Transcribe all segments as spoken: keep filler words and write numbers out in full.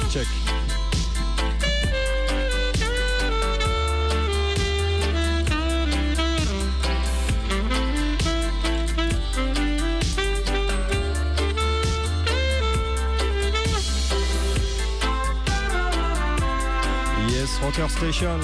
check. Yes, Rocker Station.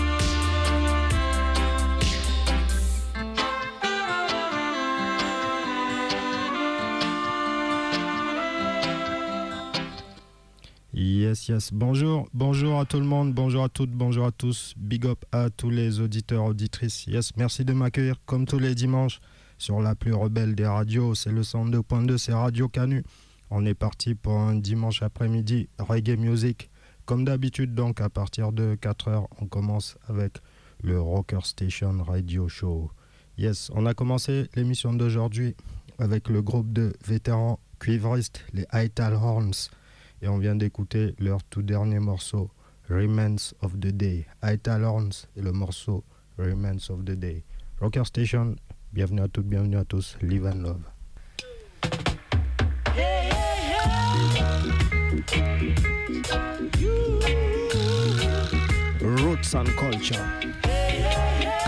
Yes, yes. Bonjour, bonjour à tout le monde, bonjour à toutes, bonjour à tous. Big up à tous les auditeurs, auditrices. Yes, merci de m'accueillir comme tous les dimanches sur la plus rebelle des radios. C'est le cent deux point deux, c'est Radio Canu. On est parti pour un dimanche après-midi reggae music. Comme d'habitude, donc, à partir de quatre heures, on commence avec le Rocker Station Radio Show. Yes, on a commencé l'émission d'aujourd'hui avec le groupe de vétérans cuivristes, les Ital Horns. Et on vient d'écouter leur tout dernier morceau, Remains of the Day. Ital Horns et le morceau Remains of the Day. Rocker Station, bienvenue à toutes, bienvenue à tous. Live and love. Hey, hey, hey. Roots and culture. Hey, hey, hey.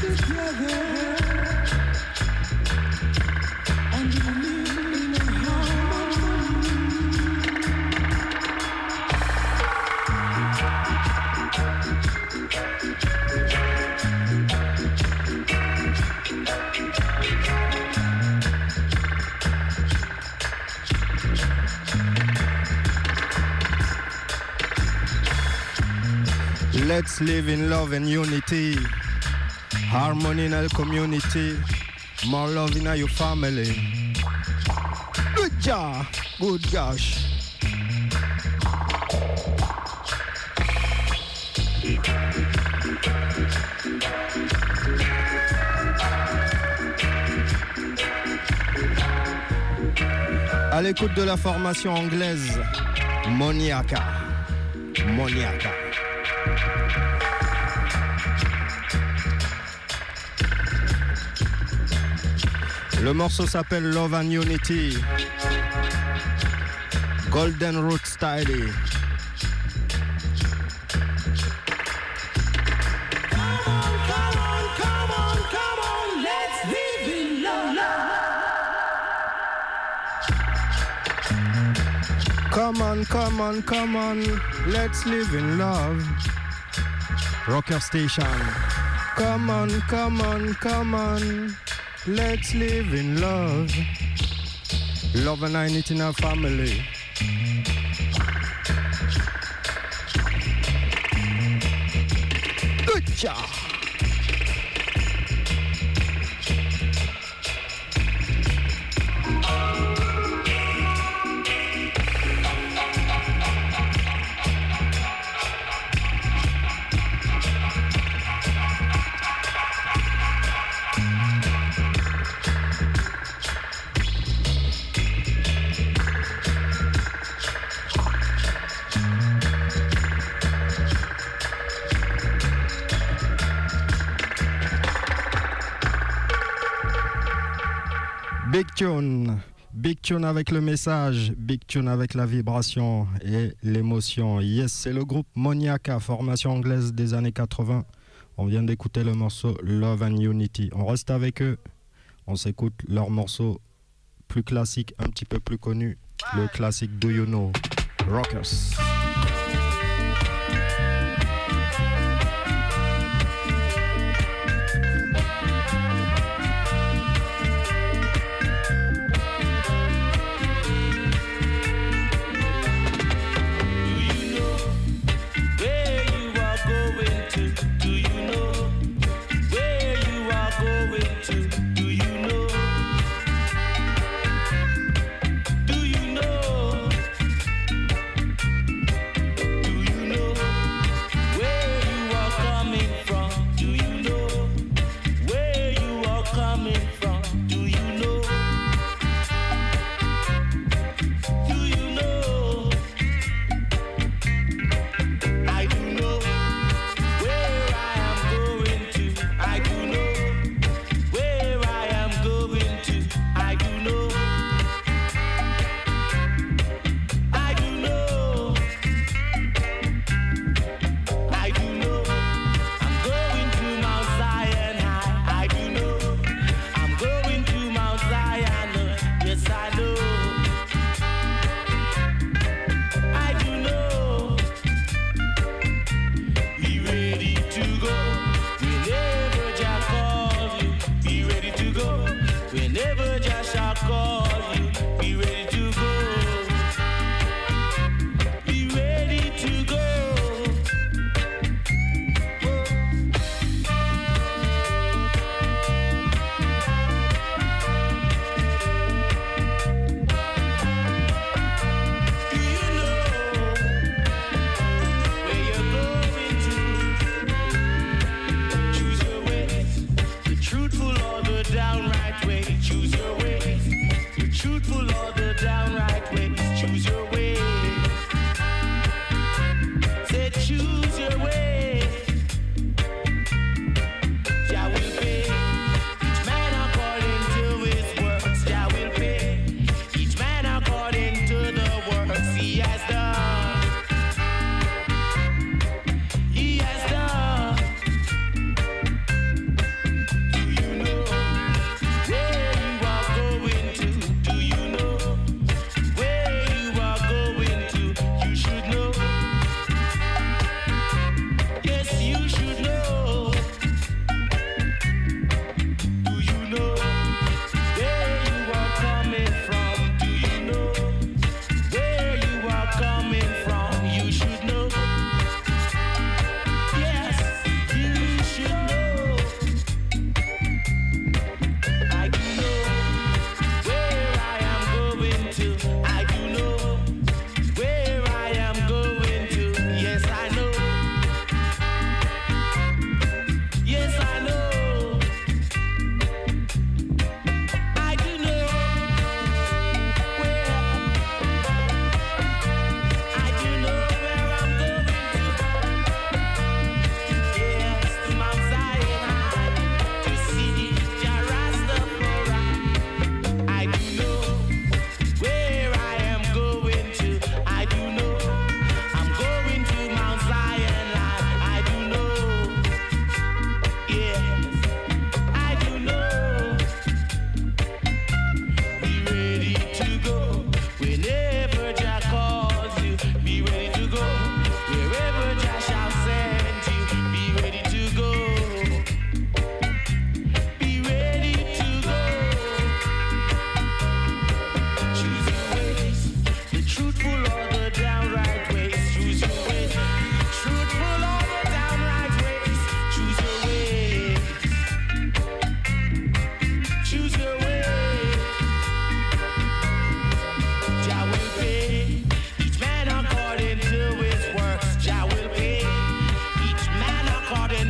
Let's live in love and unity, harmony in our community, more love in your family. Good job, good gosh. À l'écoute de la formation anglaise, Moniaka, Moniaka. Le morceau s'appelle Love and Unity, Golden Root Style. Come on, come on, come on, let's live in love. Rocker Station. Come on, come on, come on, let's live in love. Love and unity in our family. Good job. Big tune, big tune avec le message, big tune avec la vibration et l'émotion. Yes, c'est le groupe Moniaka, formation anglaise des années quatre-vingts. On vient d'écouter le morceau Love and Unity. On reste avec eux, on s'écoute leur morceau plus classique, un petit peu plus connu, le classique Do You Know, Rockers. Do you know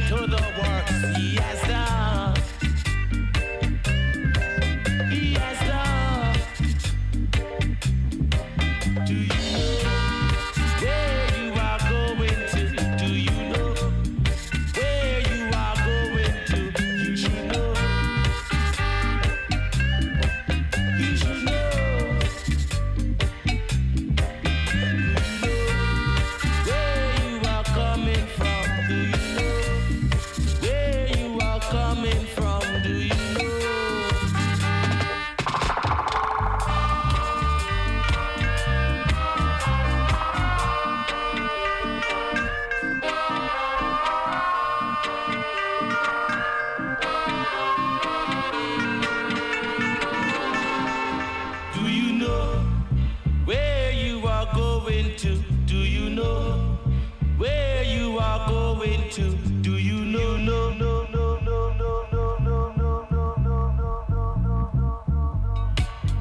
to the work he has done. He has done. Do you know where you are going to? Do you know where you are going to? You should know. You should know. Where you are coming from? Do you know where you are coming from? Do you know? Do you know where you are going to? Do you know where you are going to? Do you know? No, no, no, no, no, no, no, no, no, no, no, no, no.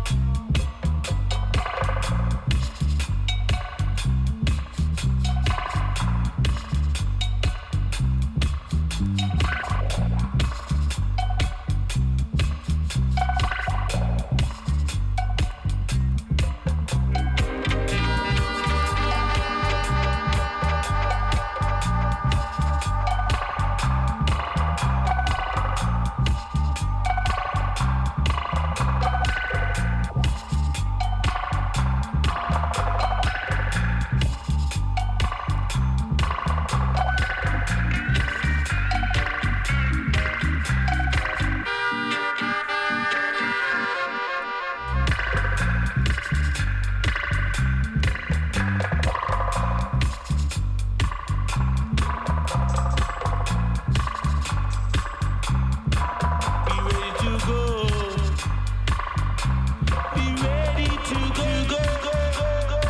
Be ready to go. Be ready to go. Go, go, go,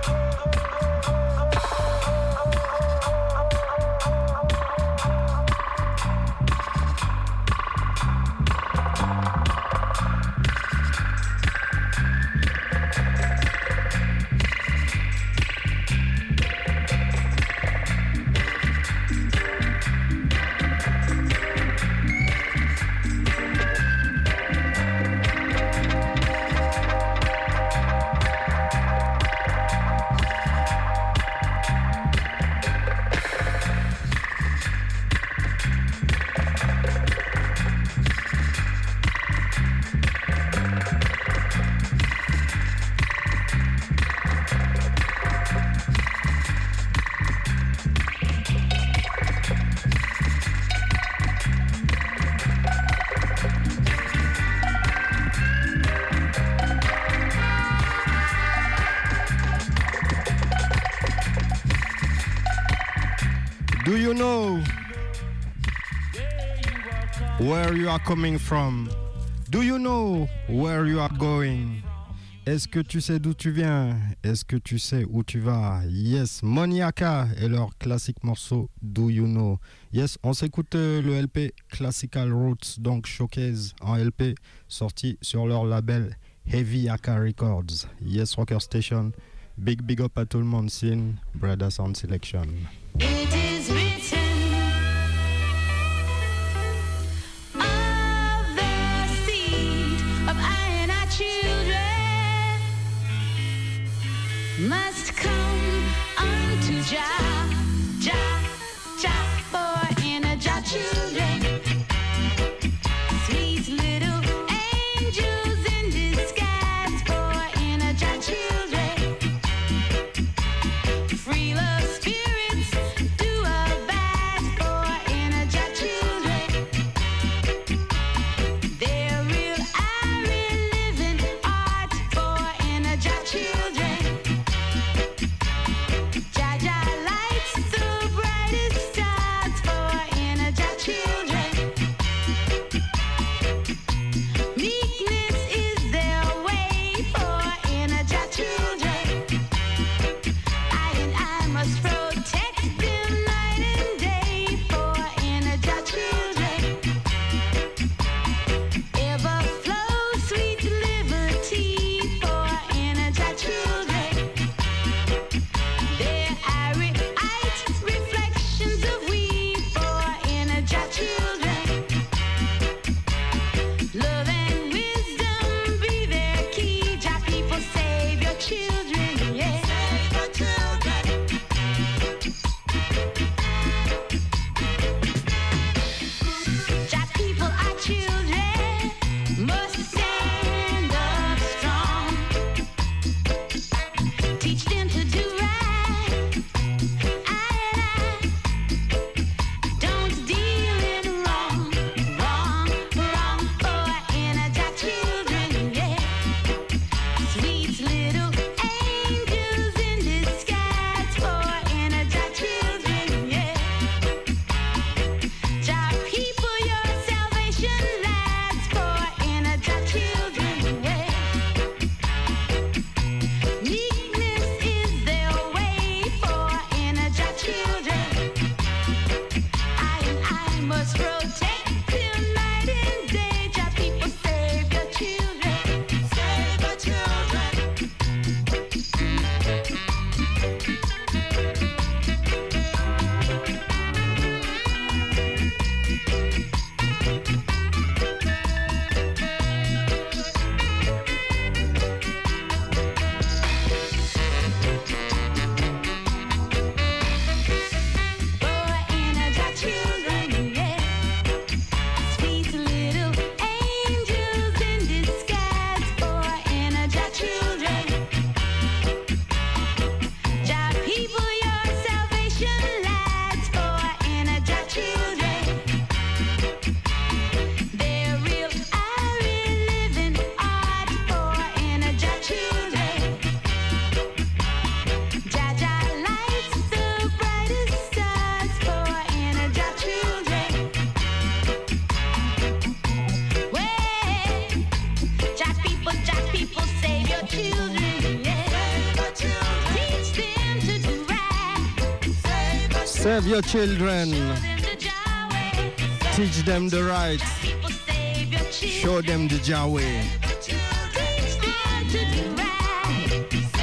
Do you know where you are coming from? Do you know where you are going? Est-ce que tu sais d'où tu viens? Est-ce que tu sais où tu vas? Yes, Moniaka et leur classique morceau Do You Know? Yes, on s'écoute euh, le L P Classical Roots, donc Showcase en L P, sorti sur leur label Heavy Aka Records. Yes, Rocker Station. Big big up à tout le monde, Sin, Brother Sound Selection. It is written of the seed of I and our children must come unto Jah, Jah, Jah, for in a Jah children, sweet little angels in disguise, for in a Jah children, free love spirits do must protect them night and day. Jah people, save your children. Save your children. Boy and Jah children, yeah. Sweet little angels in disguise. Boy and Jah children. Jah people, your salvation lies. Boy and Jah children. They're real, are real living art. Boy and Jah children. Jah Jah lights the brightest stars. Boy and Jah children. Way, Jah people, Jah people, save your children. Yeah. Teach them to do right. Save your children. Show them the Jah way. Teach them the right. People, save your children. Show them the Jah way. Teach them to do right.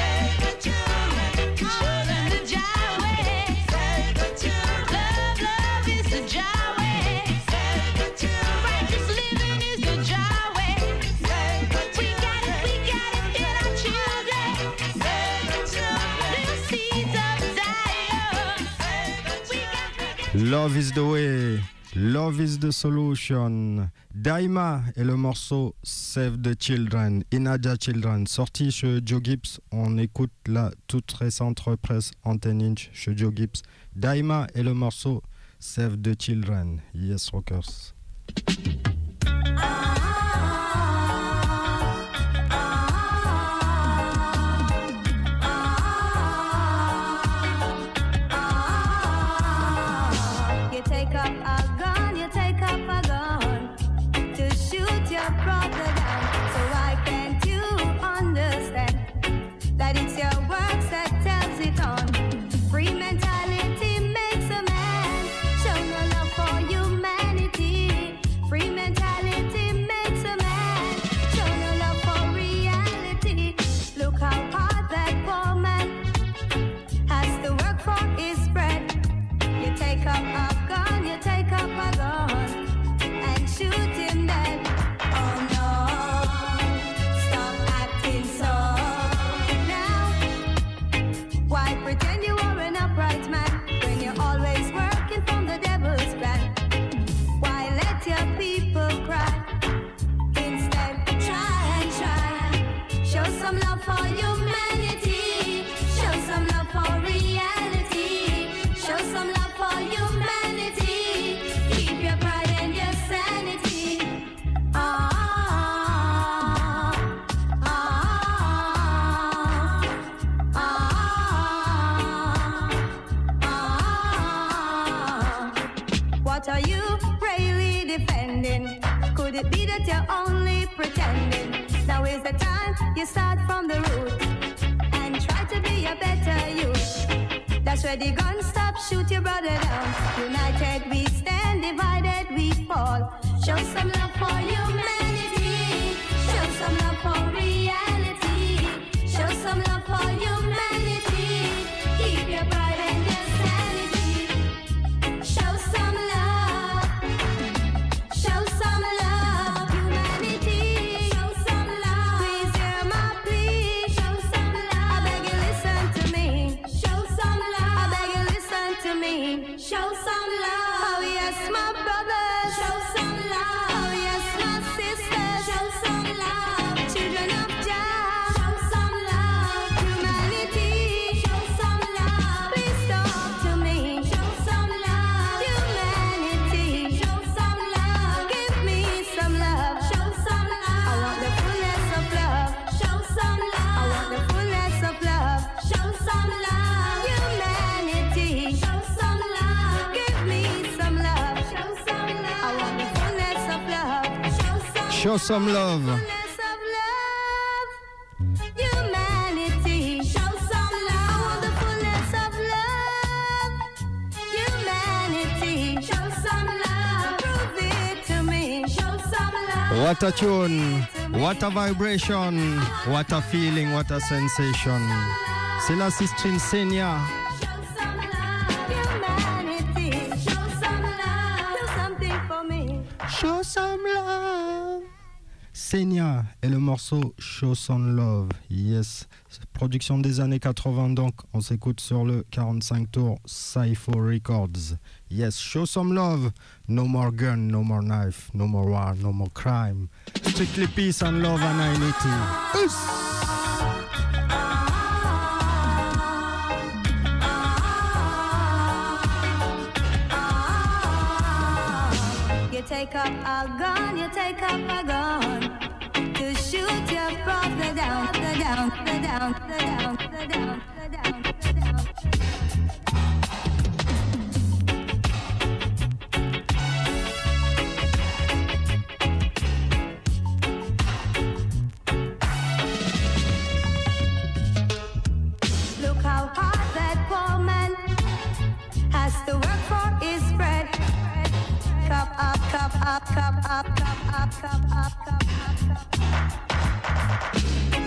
Show them the Jah way. Love, love is the Jah way. Righteous living is the Jah way. We got it, we got it in our children. Little seeds of Zion. We got, we got. Love is the way. Love is the solution. Daima et le morceau Save the Children, Inaja Children, sorti chez Joe Gibbs. On écoute la toute récente reprise en ten inch chez Joe Gibbs. Daima et le morceau Save the Children. Yes, rockers. You take up a gun, you take up a gun to shoot your brother down. So why can't you understand that it's your works that tells it on? Free mentality makes a man show no love for humanity. Free mentality makes a man show no love for reality. Look how hard that poor man has to work for his bread. You take up a gun, you take up a gun and shoot him dead. Oh no, stop acting so now. Why pretend you are an upright man when you're always working from the devil's plan? Why let your people cry? Instead, try and try. Show some love for humanity. Show some love for reality. Show some love for humanity. Keep your pride and your sanity. Ah, ah, ah, ah, ah. What are you really defending? Could it be that you're only pretending? Now is the time you start from the root and try to be a better youth. That's where the gun stops, shoot your brother down. United we stand, divided we fall. Show some love for humanity. Show some love for reality. Show some love for humanity. Keep your pride and your sanity. Show some love. Show some love, humanity. Show some love. Please hear my plea. Show some love. I beg you listen to me. Show some love. I beg you listen to me. Show some love. Oh yes, my brothers. Show some love. Oh yes, my sisters. Show some love. Children of Jah. Show some love. Humanity. Show some love. Please talk to me. Show some love. Humanity. Show some love. Give me some love. Show some love. I want the fullness of love. Show some love. I want the fullness of love. Show some love. Humanity. Show some love. Give me some love. Show some love. I want the fullness of love. Show some Show some love. fullness of love. Humanity. Show some love. I want the fullness of love. Humanity. Show some love. What a tune, what a vibration, what a feeling, what a sensation. C'est la Sistine Senia. Show some love, humanity. Show some love, do something for me. Show some love. Senia et le morceau Show Some Love. Yes, production des années quatre-vingts donc. On s'écoute sur le quarante-cinq tours Cypho Records. Yes, Show Some Love. No more gun, no more knife, no more war, no more crime. Strictly peace and love and unity. Us. You take up a gun, you take up a gun to shoot your brother down, the down, the down, the down, the down, the down, the down. Look how hard that poor man has to work for his bread. Cup up, cup up, cup up, cup up, cup up, cup up, cup up.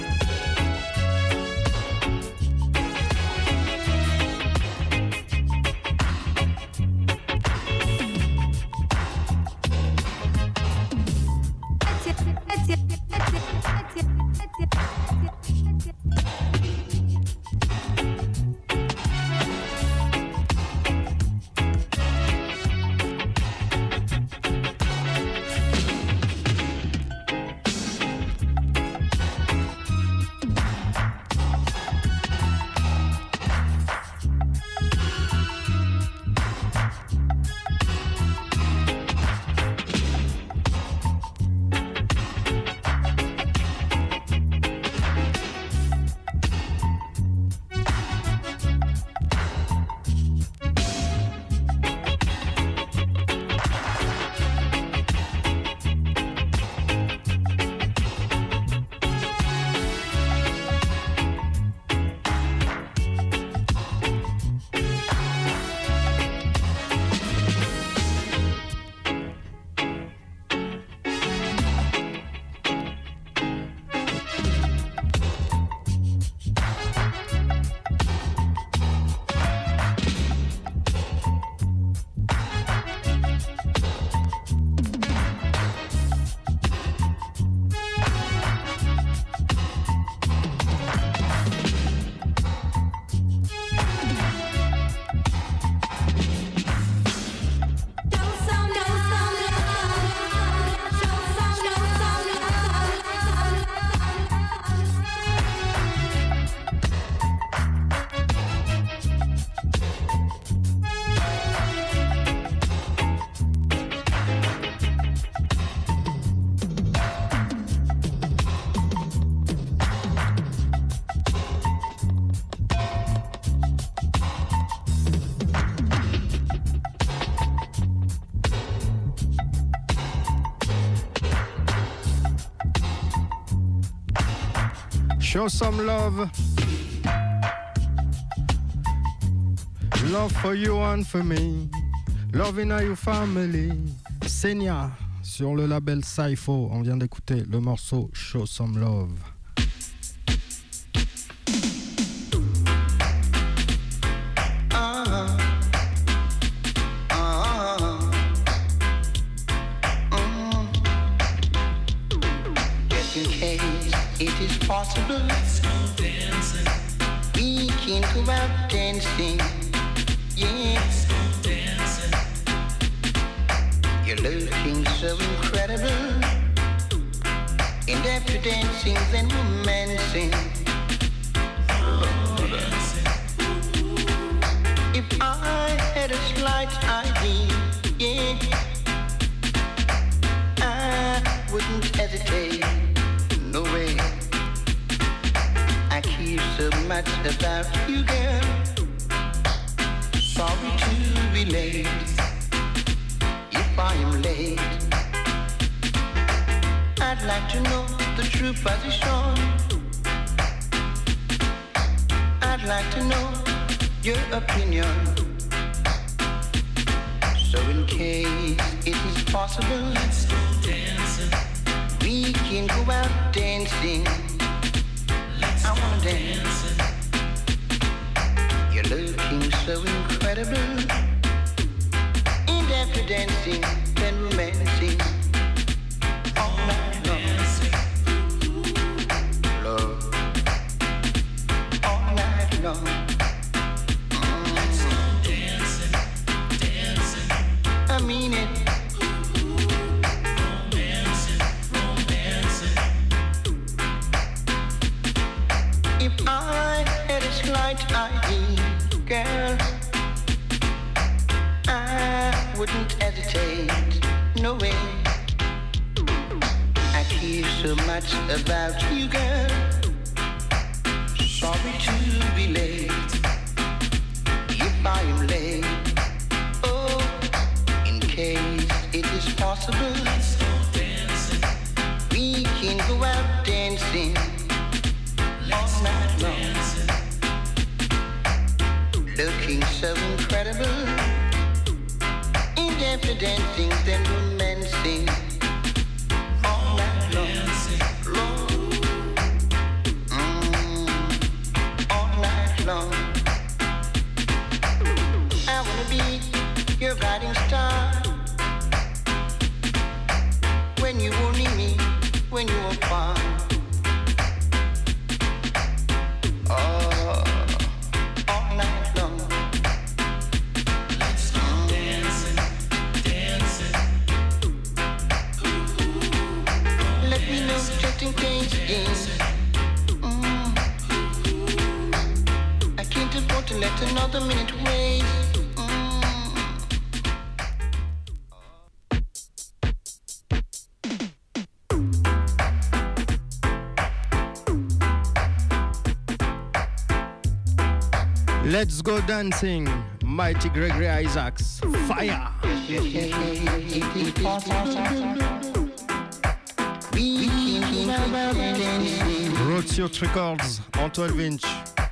Show some love. Love for you and for me. Love in your family. Senia sur le label Cypho. On vient d'écouter le morceau Show Some Love. Possible. Let's go dancing. We can go out dancing. Yeah. Let's go dancing. You're looking so incredible. And after dancing, then romancing. Oh, if I had a slight idea, yeah, I wouldn't hesitate. No way. I care so much about you, girl. Sorry to be late. If I am late, I'd like to know the true position. I'd like to know your opinion. So in case it is possible, let's go dancing. can go out dancing. I wanna dance. You're looking so incredible. And after dancing, then romancing. All night long. Love. All night long. Dancing, dancing. I mean it. Romancing, romancing. If I had a slight idea, girl, I wouldn't hesitate, no way. I care so much about you, girl. Sorry to be late, if I am late. Oh, in case it is possible, let's go dancing. We can go out dancing all night long. Looking so incredible. And after dancing, then romancing. All night long. Long. Mm. All night long. I wanna be your guiding star. When you won't need me, when you are far. Oh, all night long. Let's go dancing, dancing. Let me know just in case again. Mm. I can't afford to let another minute waste. Mm. Let's go dancing. Mighty Gregory Isaacs. Fire. Roadsuit Records. Antoine Vinch.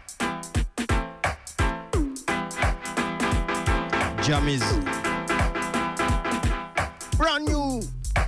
Jammies. Brand new.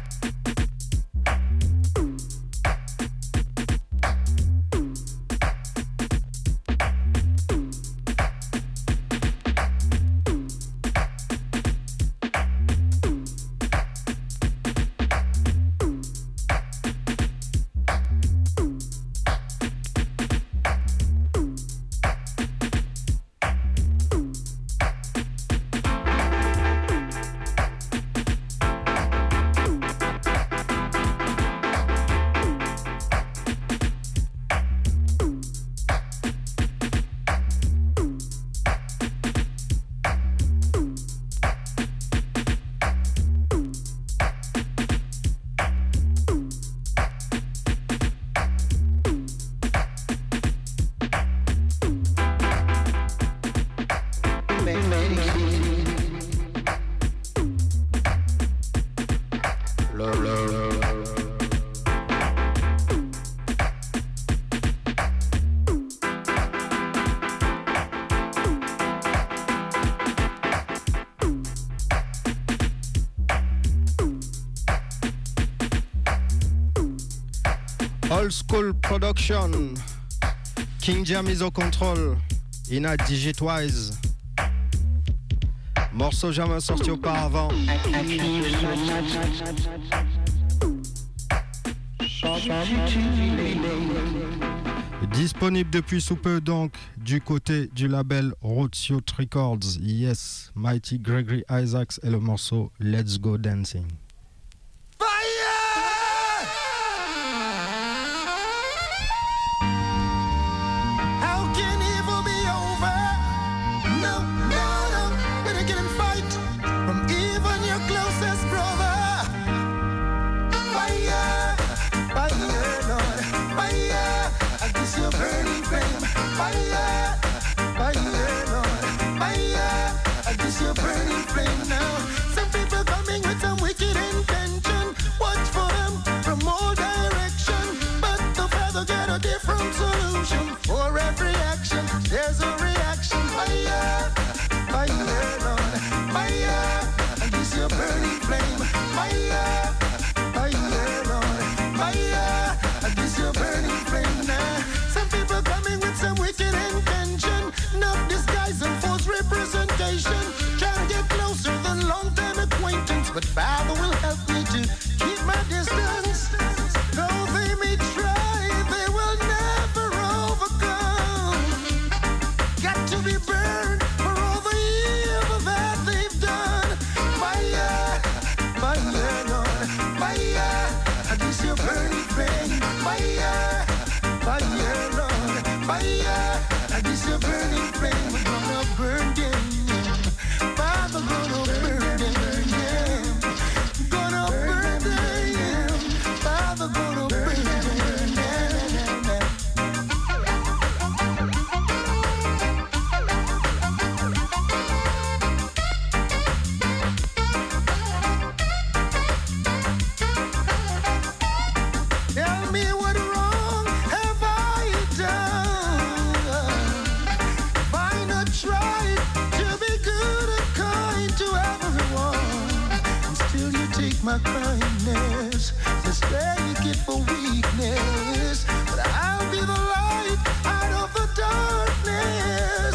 Old School Production. King Jam is au contrôle. Ina Digitwise. Morceau jamais sorti auparavant. Disponible depuis sous peu donc du côté du label Roadsuit Records. Yes, Mighty Gregory Isaacs et le morceau Let's Go Dancing. Burning flame now. Some people coming with some wicked distance, but Father will help me to keep my distance. Though they may try, they will never overcome. Got to be burned for all the evil that they've done. Fire, fire, Lord, fire. And this your burning flame. Fire, fire, Lord, fire. And this your burning flame. We're gonna burn them. Father, gonna burn them. Yeah. Gonna burn them. Father, gonna burn them. Yeah. Tell me what wrong have I done? If I not tried to be good and kind to everyone, and still you take my kindness, mistake it for weakness. But I'll be the light out of the darkness.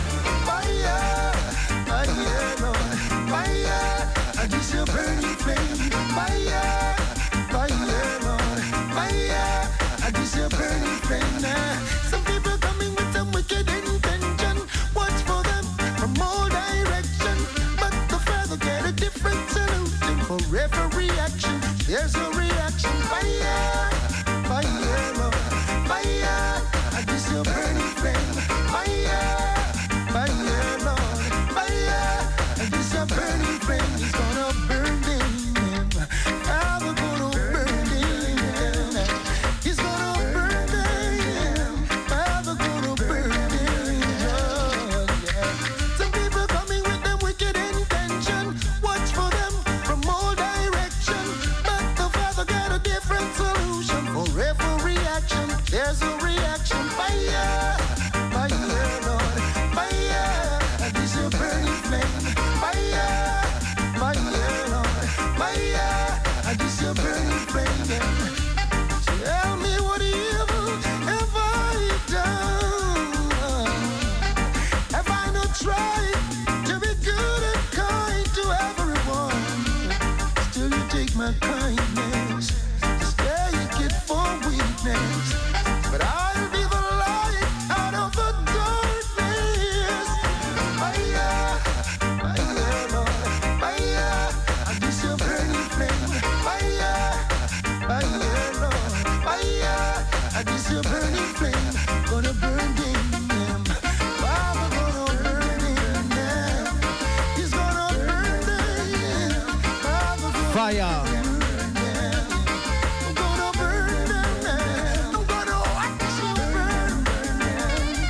Fire, fire, Lord, fire. And this your burning flame. Fire, fire, Lord, fire. And this your burning flame now. Some people coming with some wicked intention. Watch for them from all direction. But the Father get a different solution for every reaction. There's a reaction. Fire, fire, Lord, fire. And this your burning flame. Fire, fire, Lord, fire. And this your burning flame is gonna burn them. Father gonna burn them. He's gonna burn them. Father gonna burn them. Oh, yeah. Some people coming with them wicked intention. Watch for them from all direction. But the Father got a different solution for every reaction. There's a reaction. Fire, fire, Lord, fire. And this your burning flame. Fire, fire, Lord, fire. And this your burning flame. Tell me what evil have I done? Have I not tried to be good and kind to everyone? Still you take my kindness, mistake it for weakness. But I'll be the light out of the darkness. Fire, fire, Lord, fire. And this your burning flame. Fire, fire, Lord, fire. And this your burning flame. Gonna burn them. Father gonna burn them. He's gonna burn them. Father gonna Fire. burn them. I'm gonna burn them. I'm gonna watch you burn, burn them.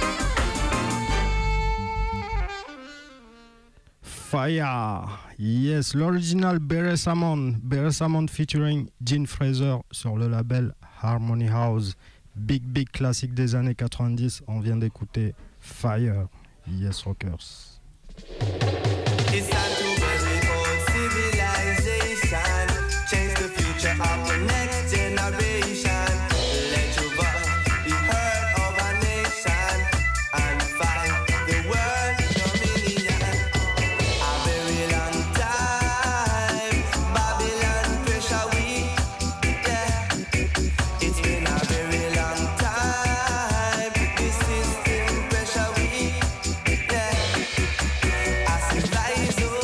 Fire. Yes, l'original Beres Hammond. Beres Hammond featuring Gene Fraser sur le label Harmony House. Big, big classique des années quatre-vingt-dix. On vient d'écouter Fire. Yes, rockers. It's time to bury old civilization. Change the future of the next generation. Let your voice be heard of our nation and fight the world dominion. A very long time, Babylon pressure we, yeah. It's been a very long time. This system pressure we, yeah. As it rise up.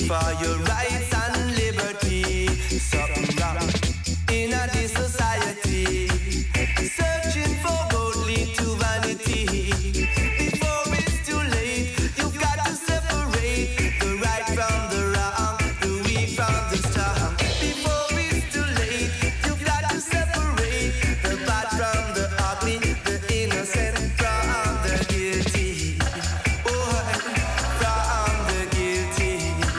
for your rights and liberty. Something wrong in a this society. Searching for gold lead to vanity. Before it's too late, you've got to separate the right from the wrong, the weak from the strong. Before it's too late, you've got to separate the bad from the ugly, the innocent from the guilty. Oh, from the guilty.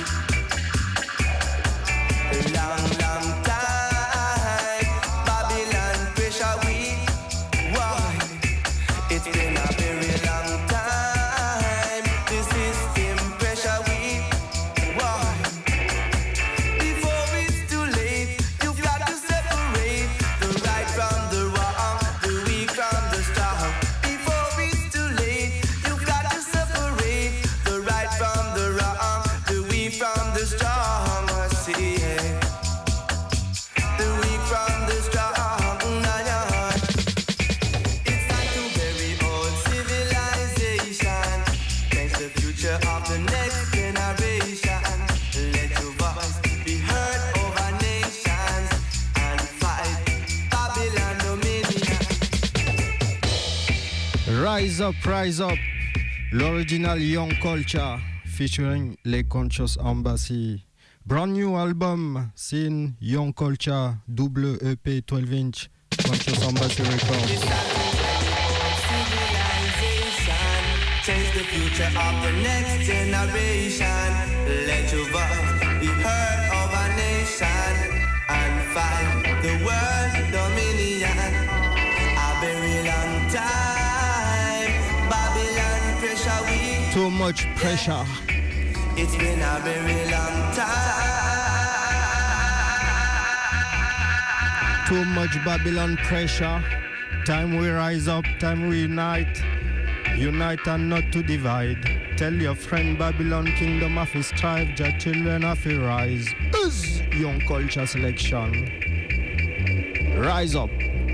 Long, long time, Babylon pressure we. Why? It's been a very long time. The system pressure we. Why? Before it's too late, you've got to separate the right from the wrong, the weak from the strong. Before it's too late, you've got to separate the right from the wrong, the weak from the strong. I see it. The weak from the strong. Nah, nah. It's time to bury old civilization. Change the future of the next generation. Let your voice be heard over nations and fight Babylon dominion. Rise up, rise up. L'original Young Culture featuring Les Conscious Embassy. Brand new album, Sin Young Culture, double E P twelve inch, Conscious Embassy Records. It's time to bury old civilization. Change the future of the next generation. Let your voice be heard over nation and fight the world dominion. A very long time, Babylon pressure we. Too much pressure. It's been a very long time. Too much Babylon pressure. Time we rise up, time we unite. Unite and not to divide. Tell your friend Babylon kingdom of his strive. Your children of his rise. Us, Young Culture selection. Rise up.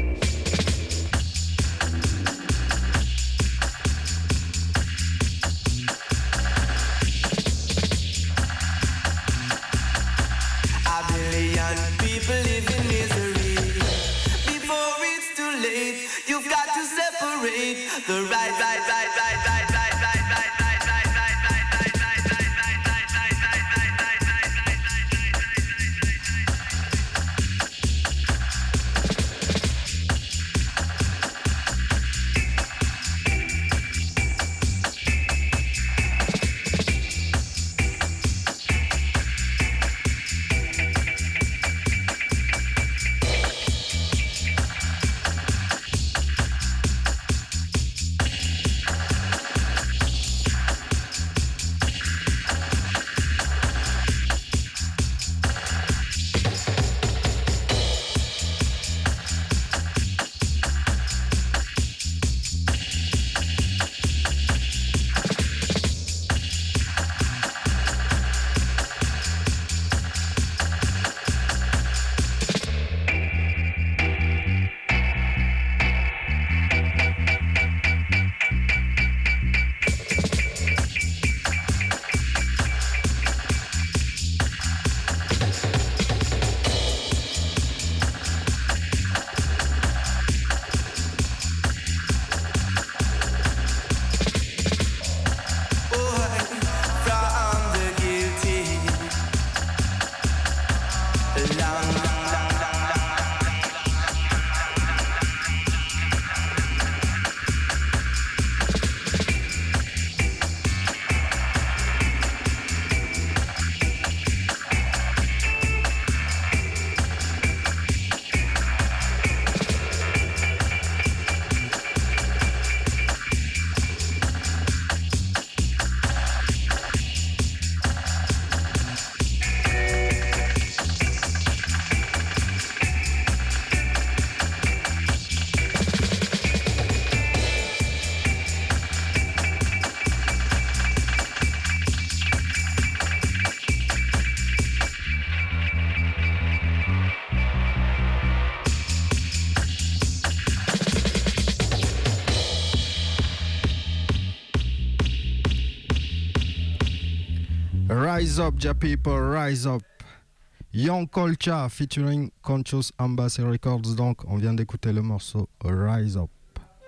A billion people live in misery. Before it's too late, you've got to separate the right, right, right, right, right, right, right, right, right, right, right, right, right, right, right, Rise up, ja people, rise up. Young Culture featuring Conscious Embassy Records. Donc, on vient d'écouter le morceau Rise Up.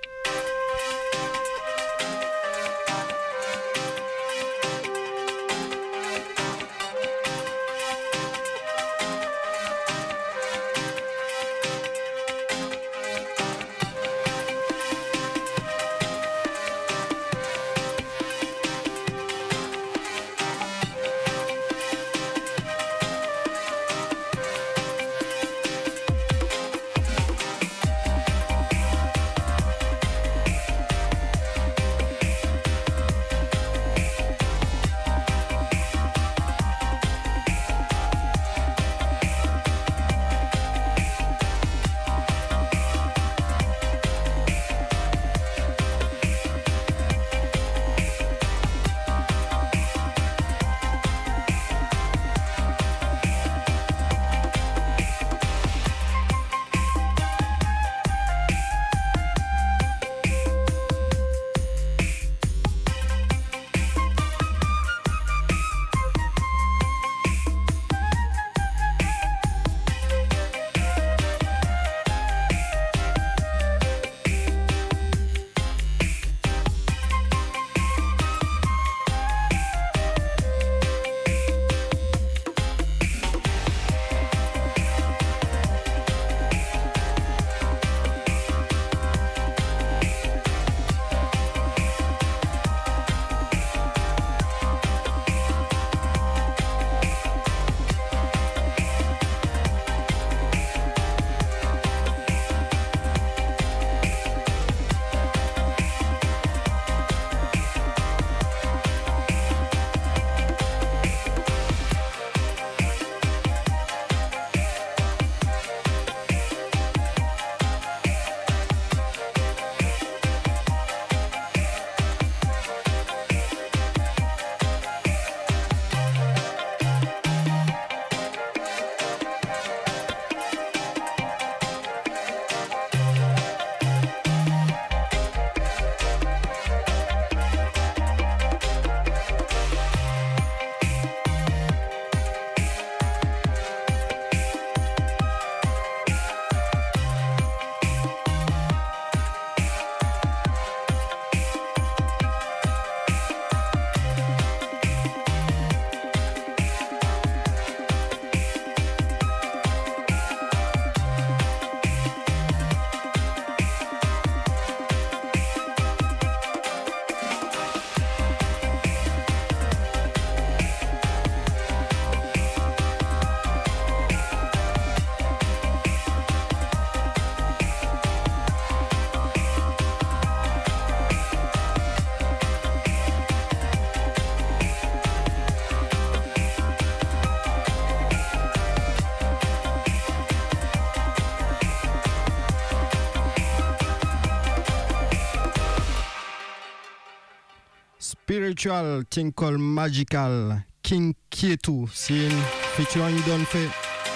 Spiritual Tinkle Magical King Kietu Sin featuring Donfe.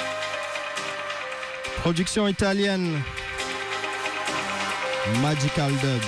Production italienne Magical Dub.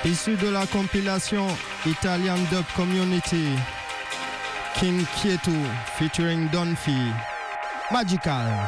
Issu de la compilation Italian Dub Community, King Kieto featuring Donfi, Magical.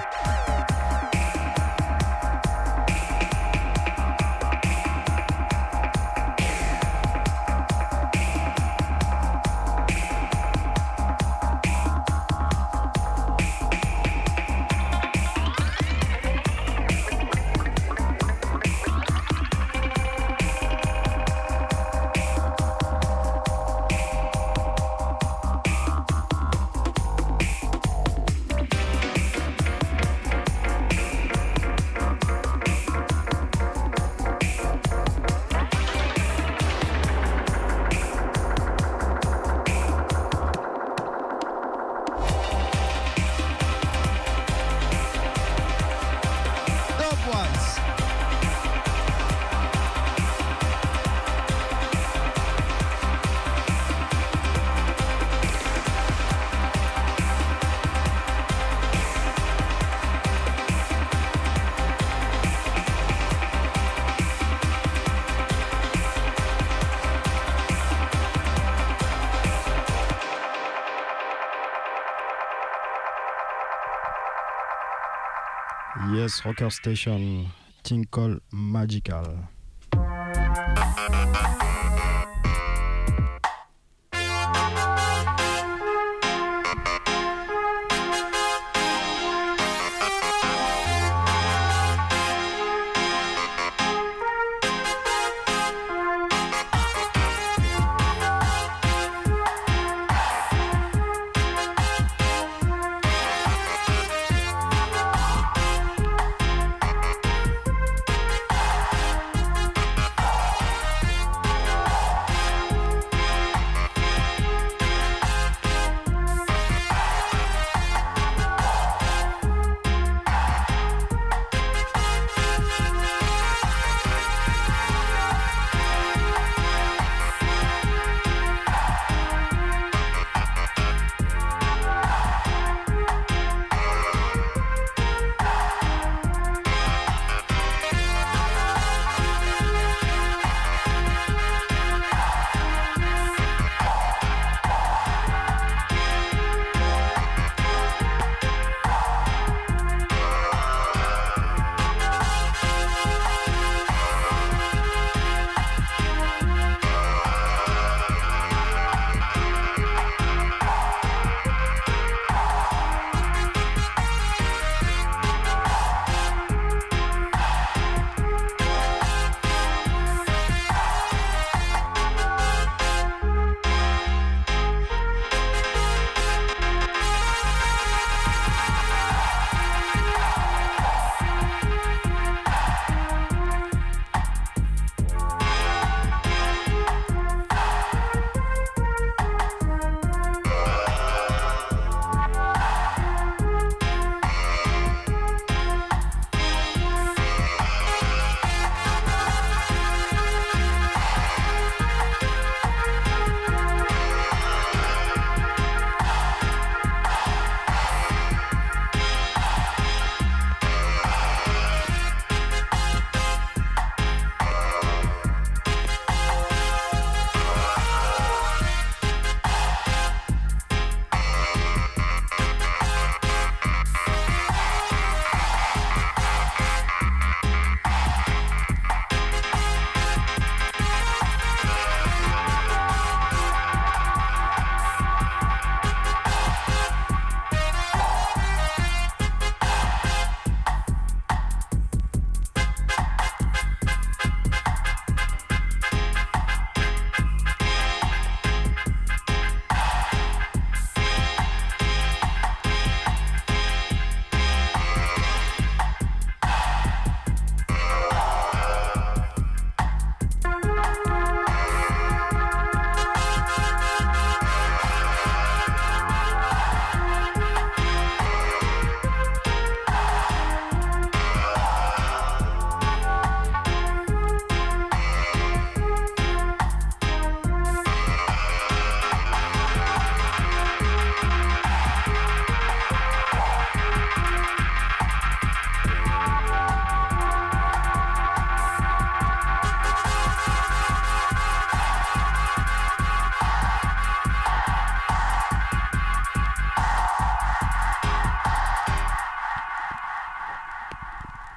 Yes, Rocker Station, Tinkle Magical.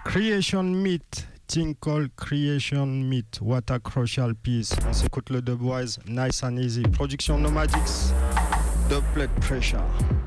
Creation Meat, thing called Creation Meat. What a crucial piece. On s'écoute le Dubwise, nice and easy. Production Nomadix, Dubplate Pressure.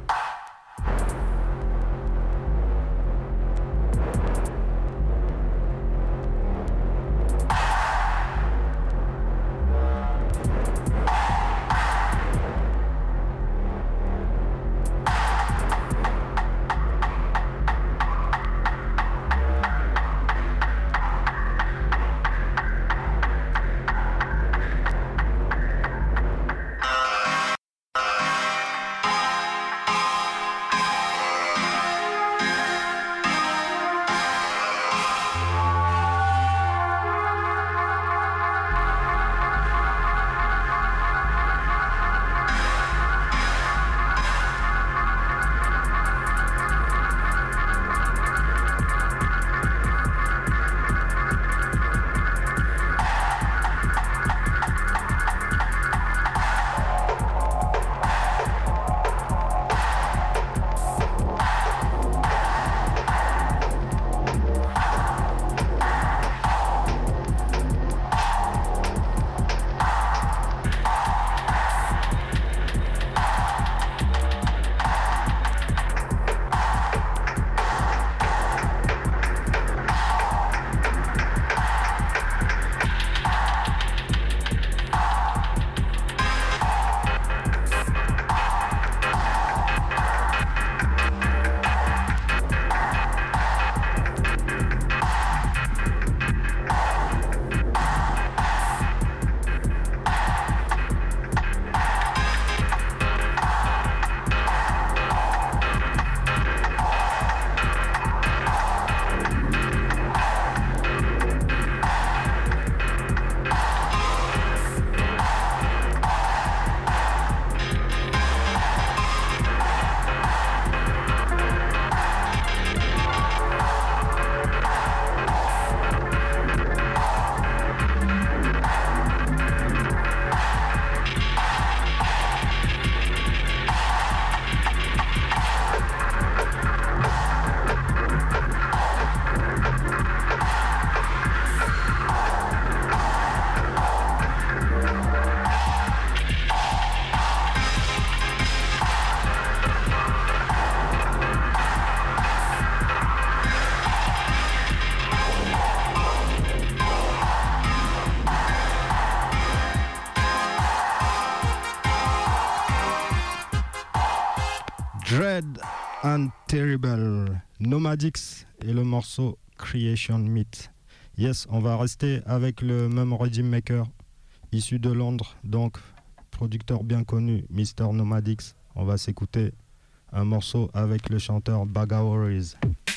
Dread and Terrible, Nomadix et le morceau Creation Meat. Yes, on va rester avec le même Rhythm Maker, issu de Londres, donc producteur bien connu, mister Nomadix. On va s'écouter un morceau avec le chanteur Bagawaris.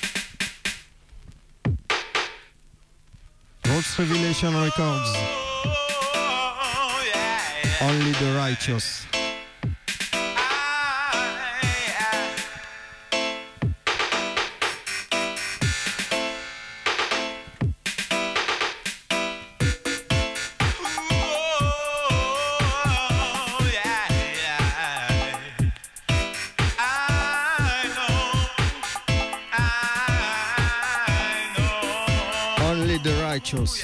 Roots Revelation Records, Only the Righteous. Righteous.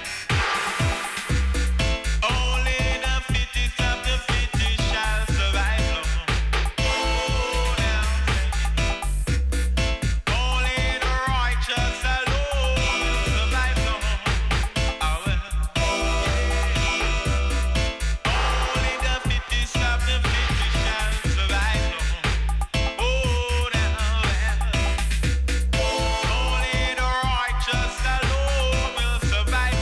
Only the fittest of the fittest shall survive long. Oh, now. Only the righteous alone will survive long. Oh, well. Only the fittest of the fittest shall survive long. Oh, now, well. Only the righteous alone will survive.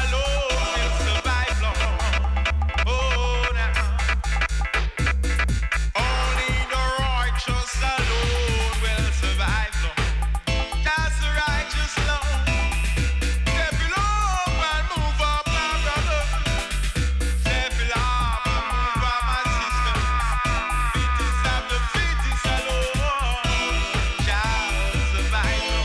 alone will survive long. Oh, now. Only the righteous alone will survive long. That's the righteous law. Step it up and move up, my brother. Step it up and move up, my sister. Fittest of the fittest alone shall survive long.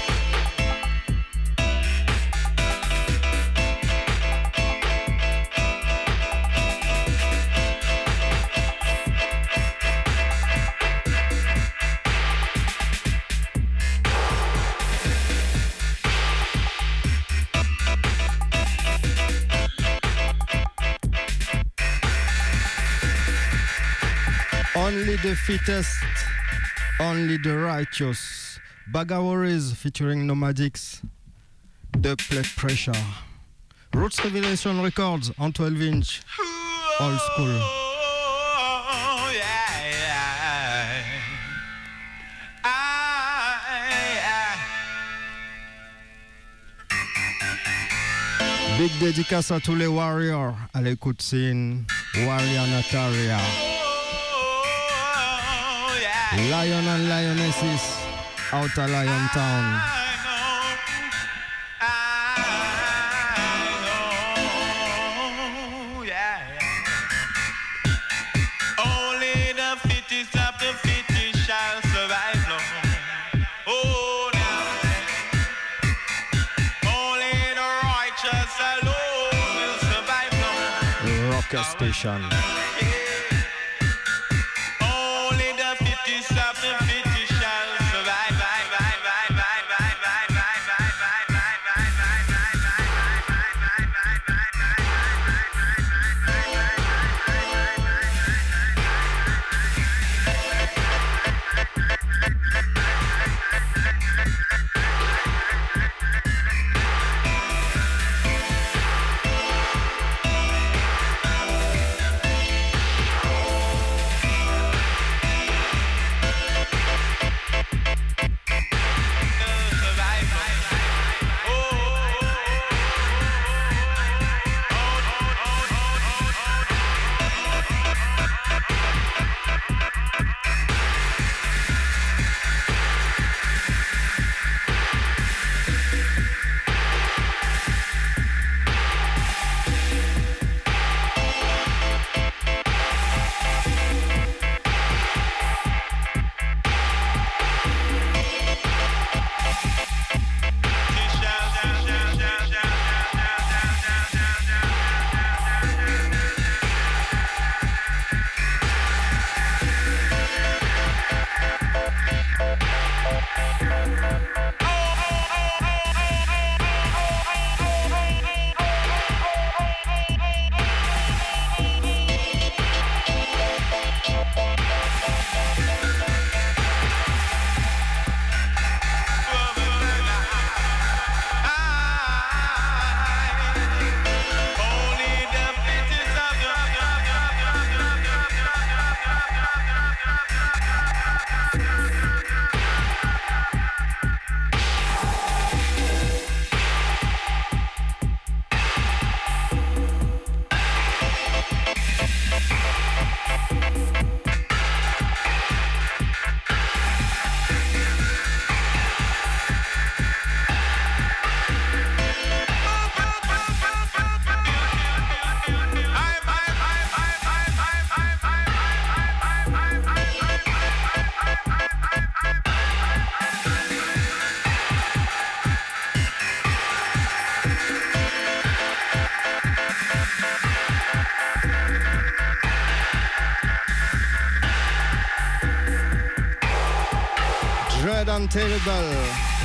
Only the fittest, only the righteous. Bagawaris featuring Nomadics, The Plate Pressure. Roots Revelation Records on twelve inch, old school. Oh, yeah, yeah. Ah, yeah. Big dédicace à tous les warriors à l'écoute, c'est une Warrior Nataria. Oh, yeah. Lion and Lionesses, out of Lion Town. I know, yeah, yeah. Only the fittest of the fittest shall survive long. Oh, now. Only the righteous alone will survive long. Rocker Station. Only the fittest of the fittest shall survive. Dread and Terrible.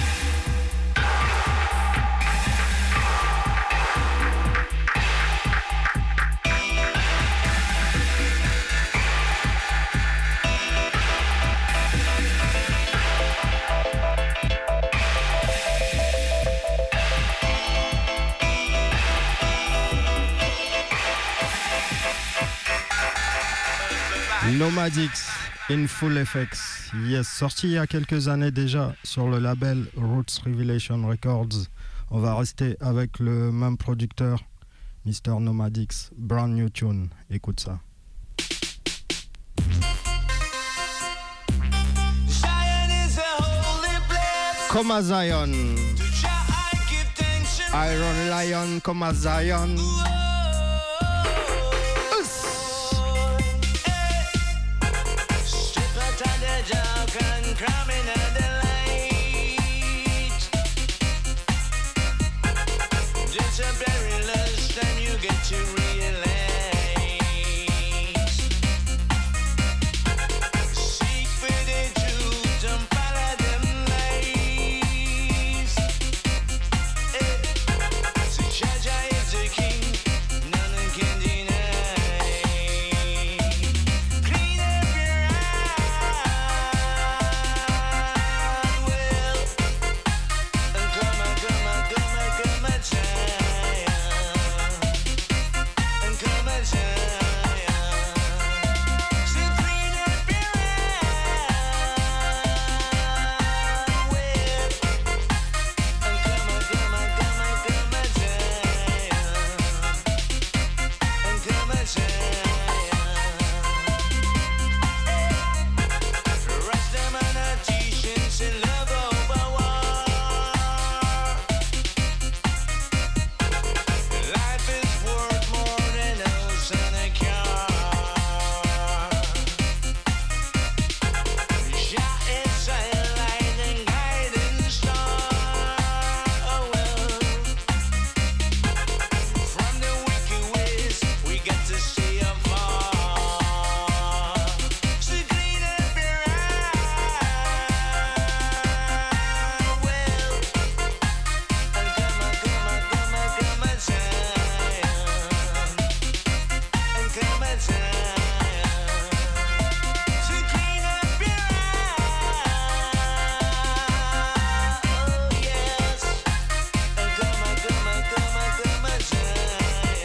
Nomadics in full effects. Yes, sorti il y a quelques années déjà sur le label Roots Revelation Records. On va rester avec le même producteur mister Nomadix, brand new tune. Écoute ça. Zion is a holy place. Comme à Zion, To Jah I give thanks and Iron Lion, comme à Zion. Strip out of the dark and cram in the light. Just a very last time you get to realize. Seek for the truth and follow them lies. Eh, so Jah Jah is the king, none can deny. Clean up your heart, well, and come on, come on, come on, come on, Zion, and come on, Zion. So clean up your heart, well, and come on, come on, come on, come on, Zion, and come on, Zion. Rastaman are teaching to love over war. Life is worth more than else and a car. Jah is a light and guiding star. Oh well, from the wicked ways we get to see afar. So clean up your heart, well, and come on, come on, come on, come on, Zion, and come on, Zion. So clean up your heart, oh yes, and come on, come on, come on, come on, Zion,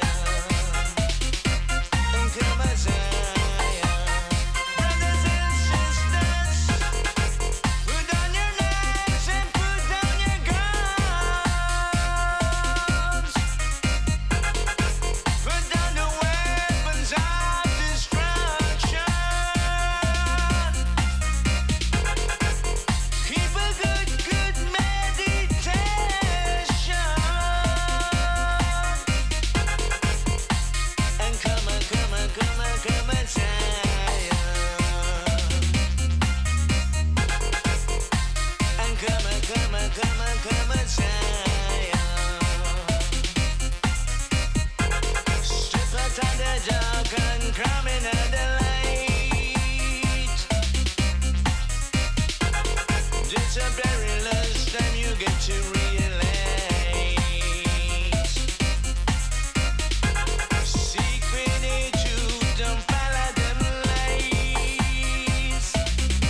and come on, Zion. Brothers and sisters, put down your knives and put down your guns. Put down the weapons of destruction. Keep a good, good meditation. And come on, come on, come on, come on, Zion. And come on, come on, come on, come on, Zion. Strip out of the dark and cram in the light. Just a very last time you get to realize. Seek for the truth and follow them lies.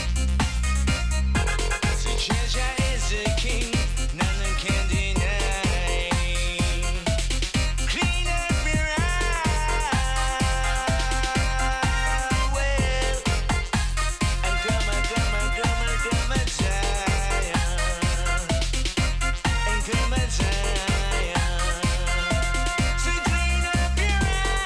So Jah Jah is the king, none can deny. Clean up your heart, well, and come on, come on, come on, come on, Zion, and come on, Zion. So clean up your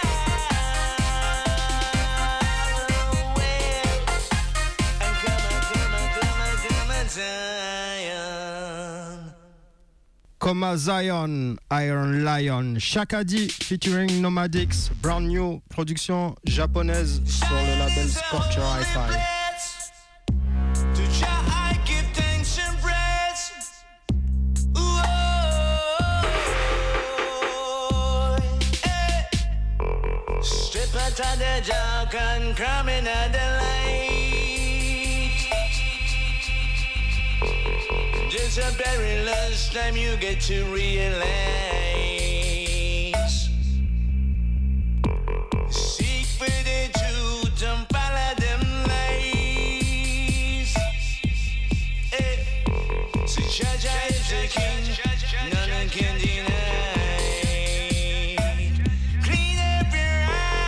heart, well, and come on, come on, come on, come on, Zion. Comme à Zion, Iron Lion, Shakadi featuring Nomadix, brand new production japonaise sur le label Scorcher Hi-Fi. To Jah I give thanks and praise. Ooh, oh, eh. Strip out of the dark and cram in the light. Just a very last time you get to realize. Seek for the truth and follow them lies. Eh, so Jah Jah is the king, none can deny. Clean up your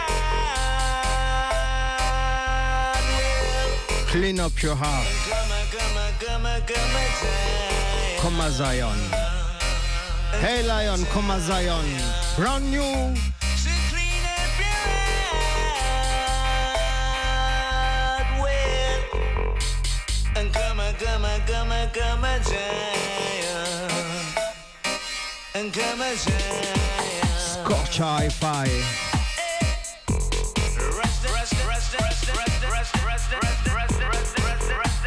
heart, well, Clean up your heart, come on, come on, come on, come on, Zion. comme à Zion. Hey Lion, come a Zion. Brand new. So clean up your heart well. And come a, come a, come a, come a Zion. And come a Zion. Scorch Hi-Fi. Rest, rest, rest, rest, rest, rest, rest, rest, rest, rest, rest, rest, rest.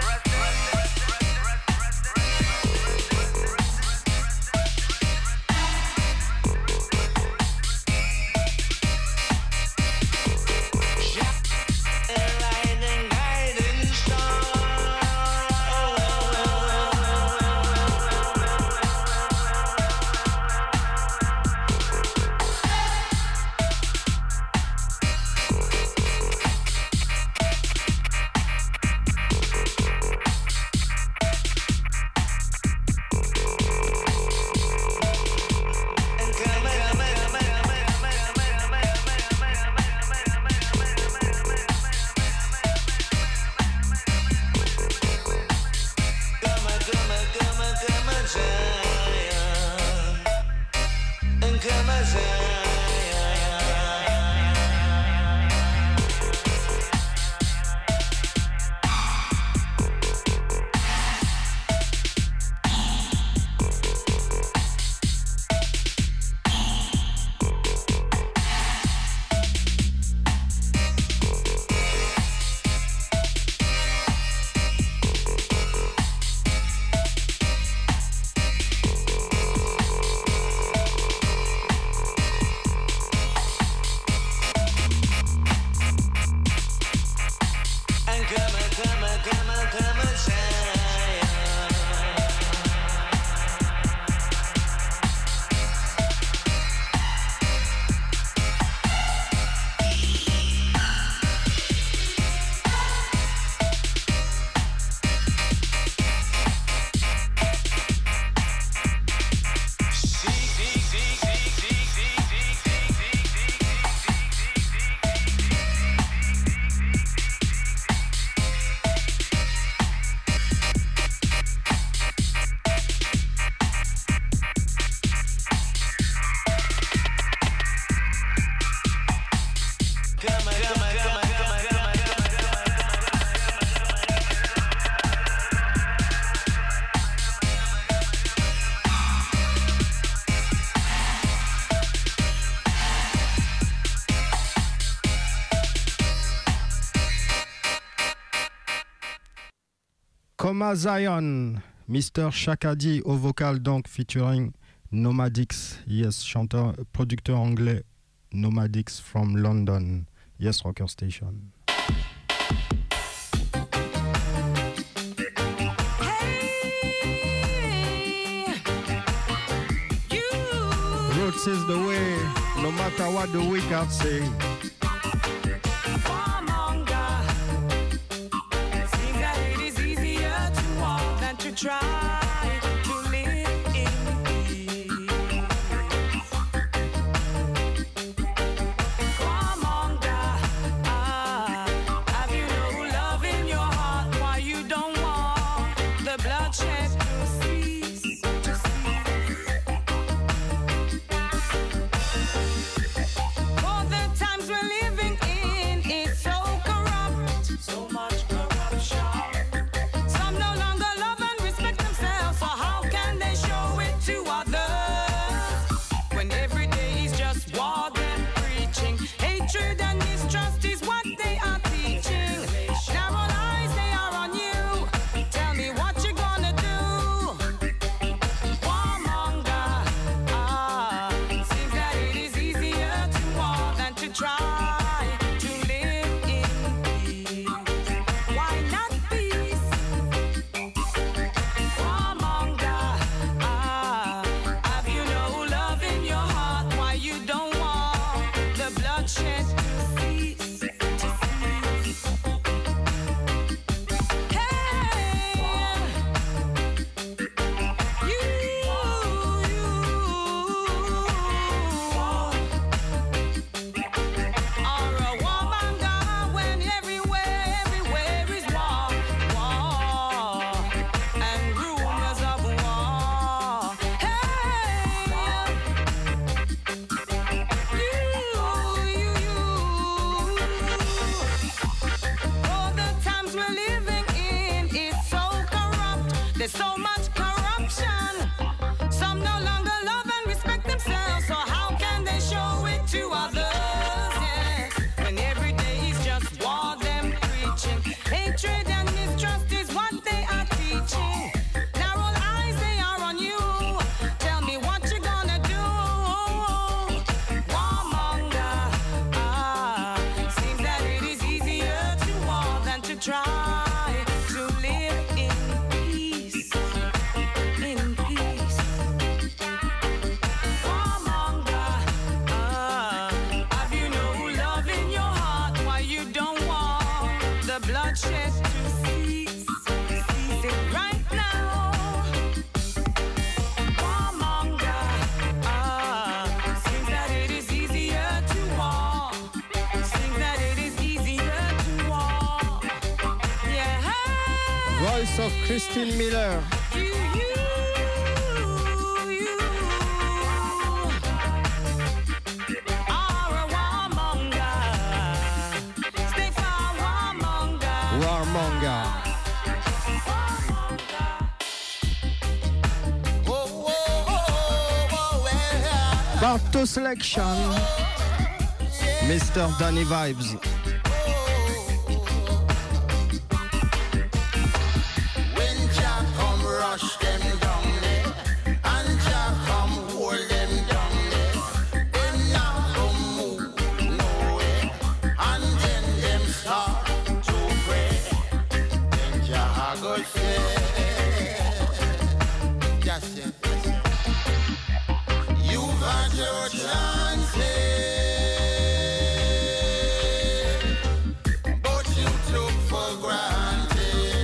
Coma Zion, mister Shakadi au vocal donc featuring Nomadix, yes, chanteur, producteur anglais Nomadix from London, yes, Rocker Station. Roots is the way, no matter what the wicked say. Try to live in peace. Come on, God, ah, have you no love in your heart? Why you don't want the bloodshed to cease? To cease. For the times we're living in, it's so corrupt, so much corruption. Some no longer love and respect themselves. There's so much corruption. Some no longer love and respect themselves. So how can they show it to others? Yeah. When every day is just war them preaching. Hatred and mistrust is what they are teaching. Narrow eyes they are on you. Tell me what you gonna do. Warmonger. Ah, seems that it is easier to war than to try to live in peace. In peace. Warmonger. Ah, have you no love in your heart? Why you don't want the bloodshed to cease? Cease it right now. Warmonger. Ah, seems that it is easier to war. Seems that it is easier to war. Yeah. Voice of Christine Miller. You, you, you are a warmonger. Stay far, warmonger. Warmonger. Oh, oh, oh, oh, well, Back to selection. Mister Danny Vibes. when Jah come rush them down there, and Jah come hold them down there, them not come move nowhere, and then them start to pray. Then Jah go say, just it. You've had your chances, but you took for granted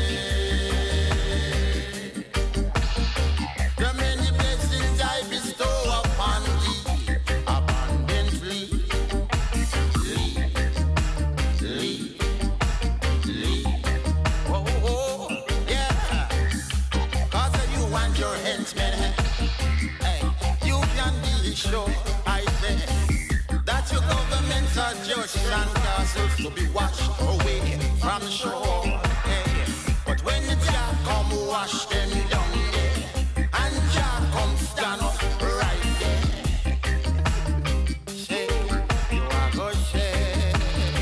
the many blessings I bestow upon thee abundantly. Lead, lead, lead. Oh, oh, yeah. Cause you want your henchmen, hey, you can be sure, I say, that your governments are just and castles to be washed away from the shore. Hey, but when the Jah come wash them down there, and Jah come stand up right there, say, you are go say,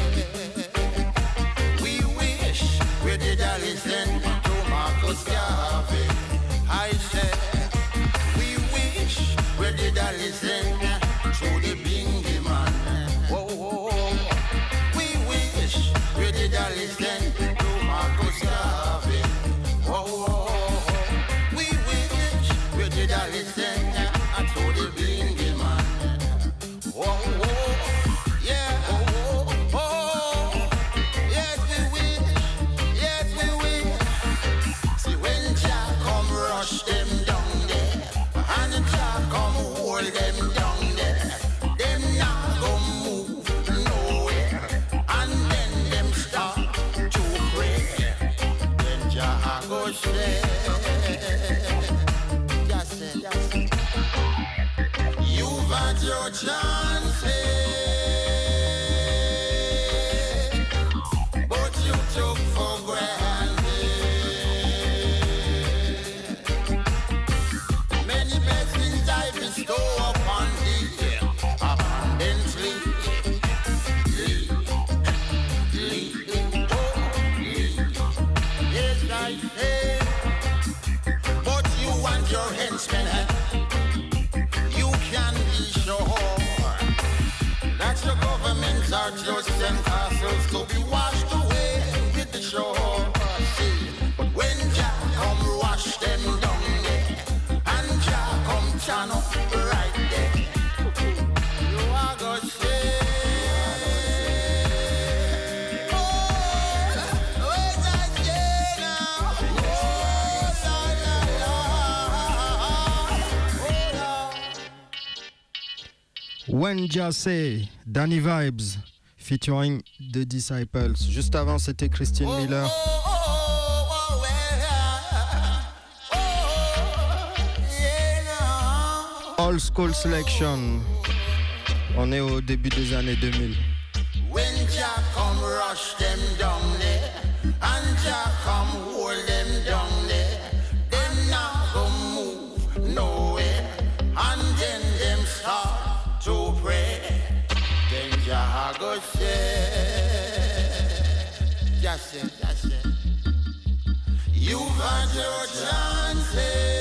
we wish we did a listen to Marcus Garvey. I say, we wish we did a listen to the Bingy man. Whoa, whoa, whoa. We wish we did a listen to Marcus Garvey. Whoa, whoa, whoa. We wish we did a listen to the Bingy man. Whoa, whoa, yeah, oh, oh, oh. Yes, we wish, yes, we wish. See when Jah come rush them down there, and Jah come hold them down there, them not go move nowhere, and then them start to pray. Then Jah go say, just say, just say, you've had your chances, but you took for granted many blessings I bestow upon thee abundantly. Lead, lead, oh, lead. Yes, I say, but you and your henchmen, you can be sure that your governments are just them castles to be washed away with the shore. See, but when Jah come wash them down there, and Jah come stand up right there, you are gonna say, oh, where's that say now? Oh, la, la, la, oh, la. When Jah Say, Danny Vibes, featuring The Disciples. Juste avant, c'était Christine Miller. Oh, oh, oh, well, oh, yeah, now. Old School Selection. On est au début des années deux mille. When Jah come rush them down there, and Jah come hold them down there, them Jah go share. Just it, just it. You've had your chances.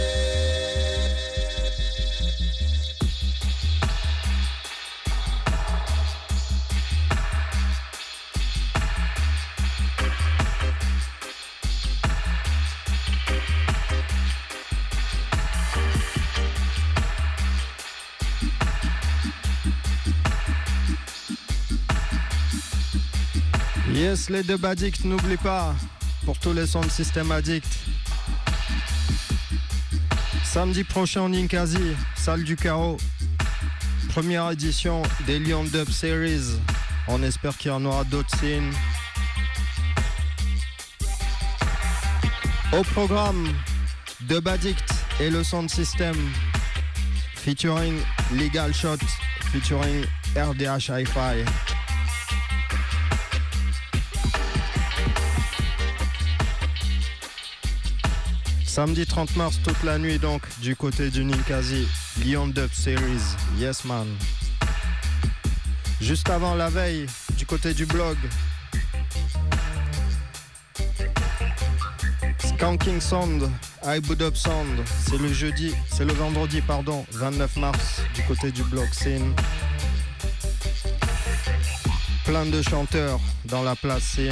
Yes, les deux addicts, n'oublie pas, pour tous les sons de système addict. Samedi prochain en Ninkasi, salle du Carreau. Première édition des Lyon Dub Series. On espère qu'il y en aura d'autres signes. Au programme, Dub Addict et le son de système. Featuring Legal Shot, featuring R D H Hi-Fi. Samedi trente mars, toute la nuit donc, du côté du Ninkasi, Lyon Dub Series, yes man. Juste avant la veille, du côté du blog, Skanking Sound, iBoodUp Sound, c'est le jeudi, c'est le vendredi, pardon, vingt-neuf mars, du côté du blog Scene. Plein de chanteurs dans la place Scene.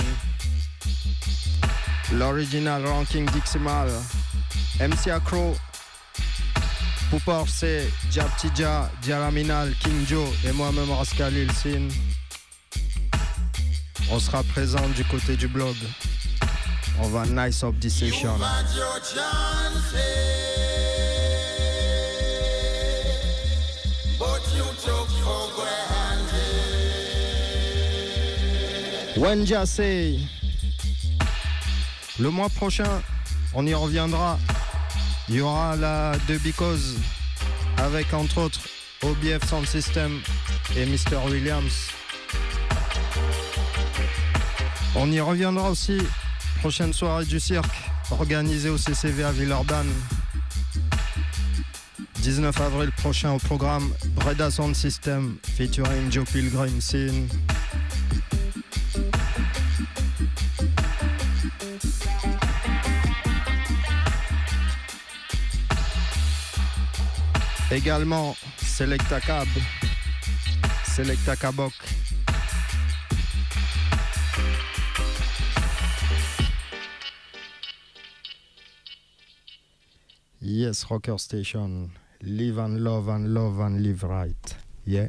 L'original ranking Diximal. M C Acro, Poupor C, Diaptija, Diaraminal, King Joe et moi-même Rascalil Sin. On sera présent du côté du blog. On va nice up this session. You've had your chances, but you took for granted. Wenja say. Le mois prochain, on y reviendra. Il y aura la The Because avec entre autres O B F Sound System et Mister Williams. On y reviendra aussi. Prochaine soirée du cirque organisée au C C V à Villeurbanne. dix-neuf avril prochain au programme Breda Sound System featuring Joe Pilgrim Scene. Également Selecta Cab, Selecta Cabok. Yes, Rocker Station. Live and love and love and live right. Yeah.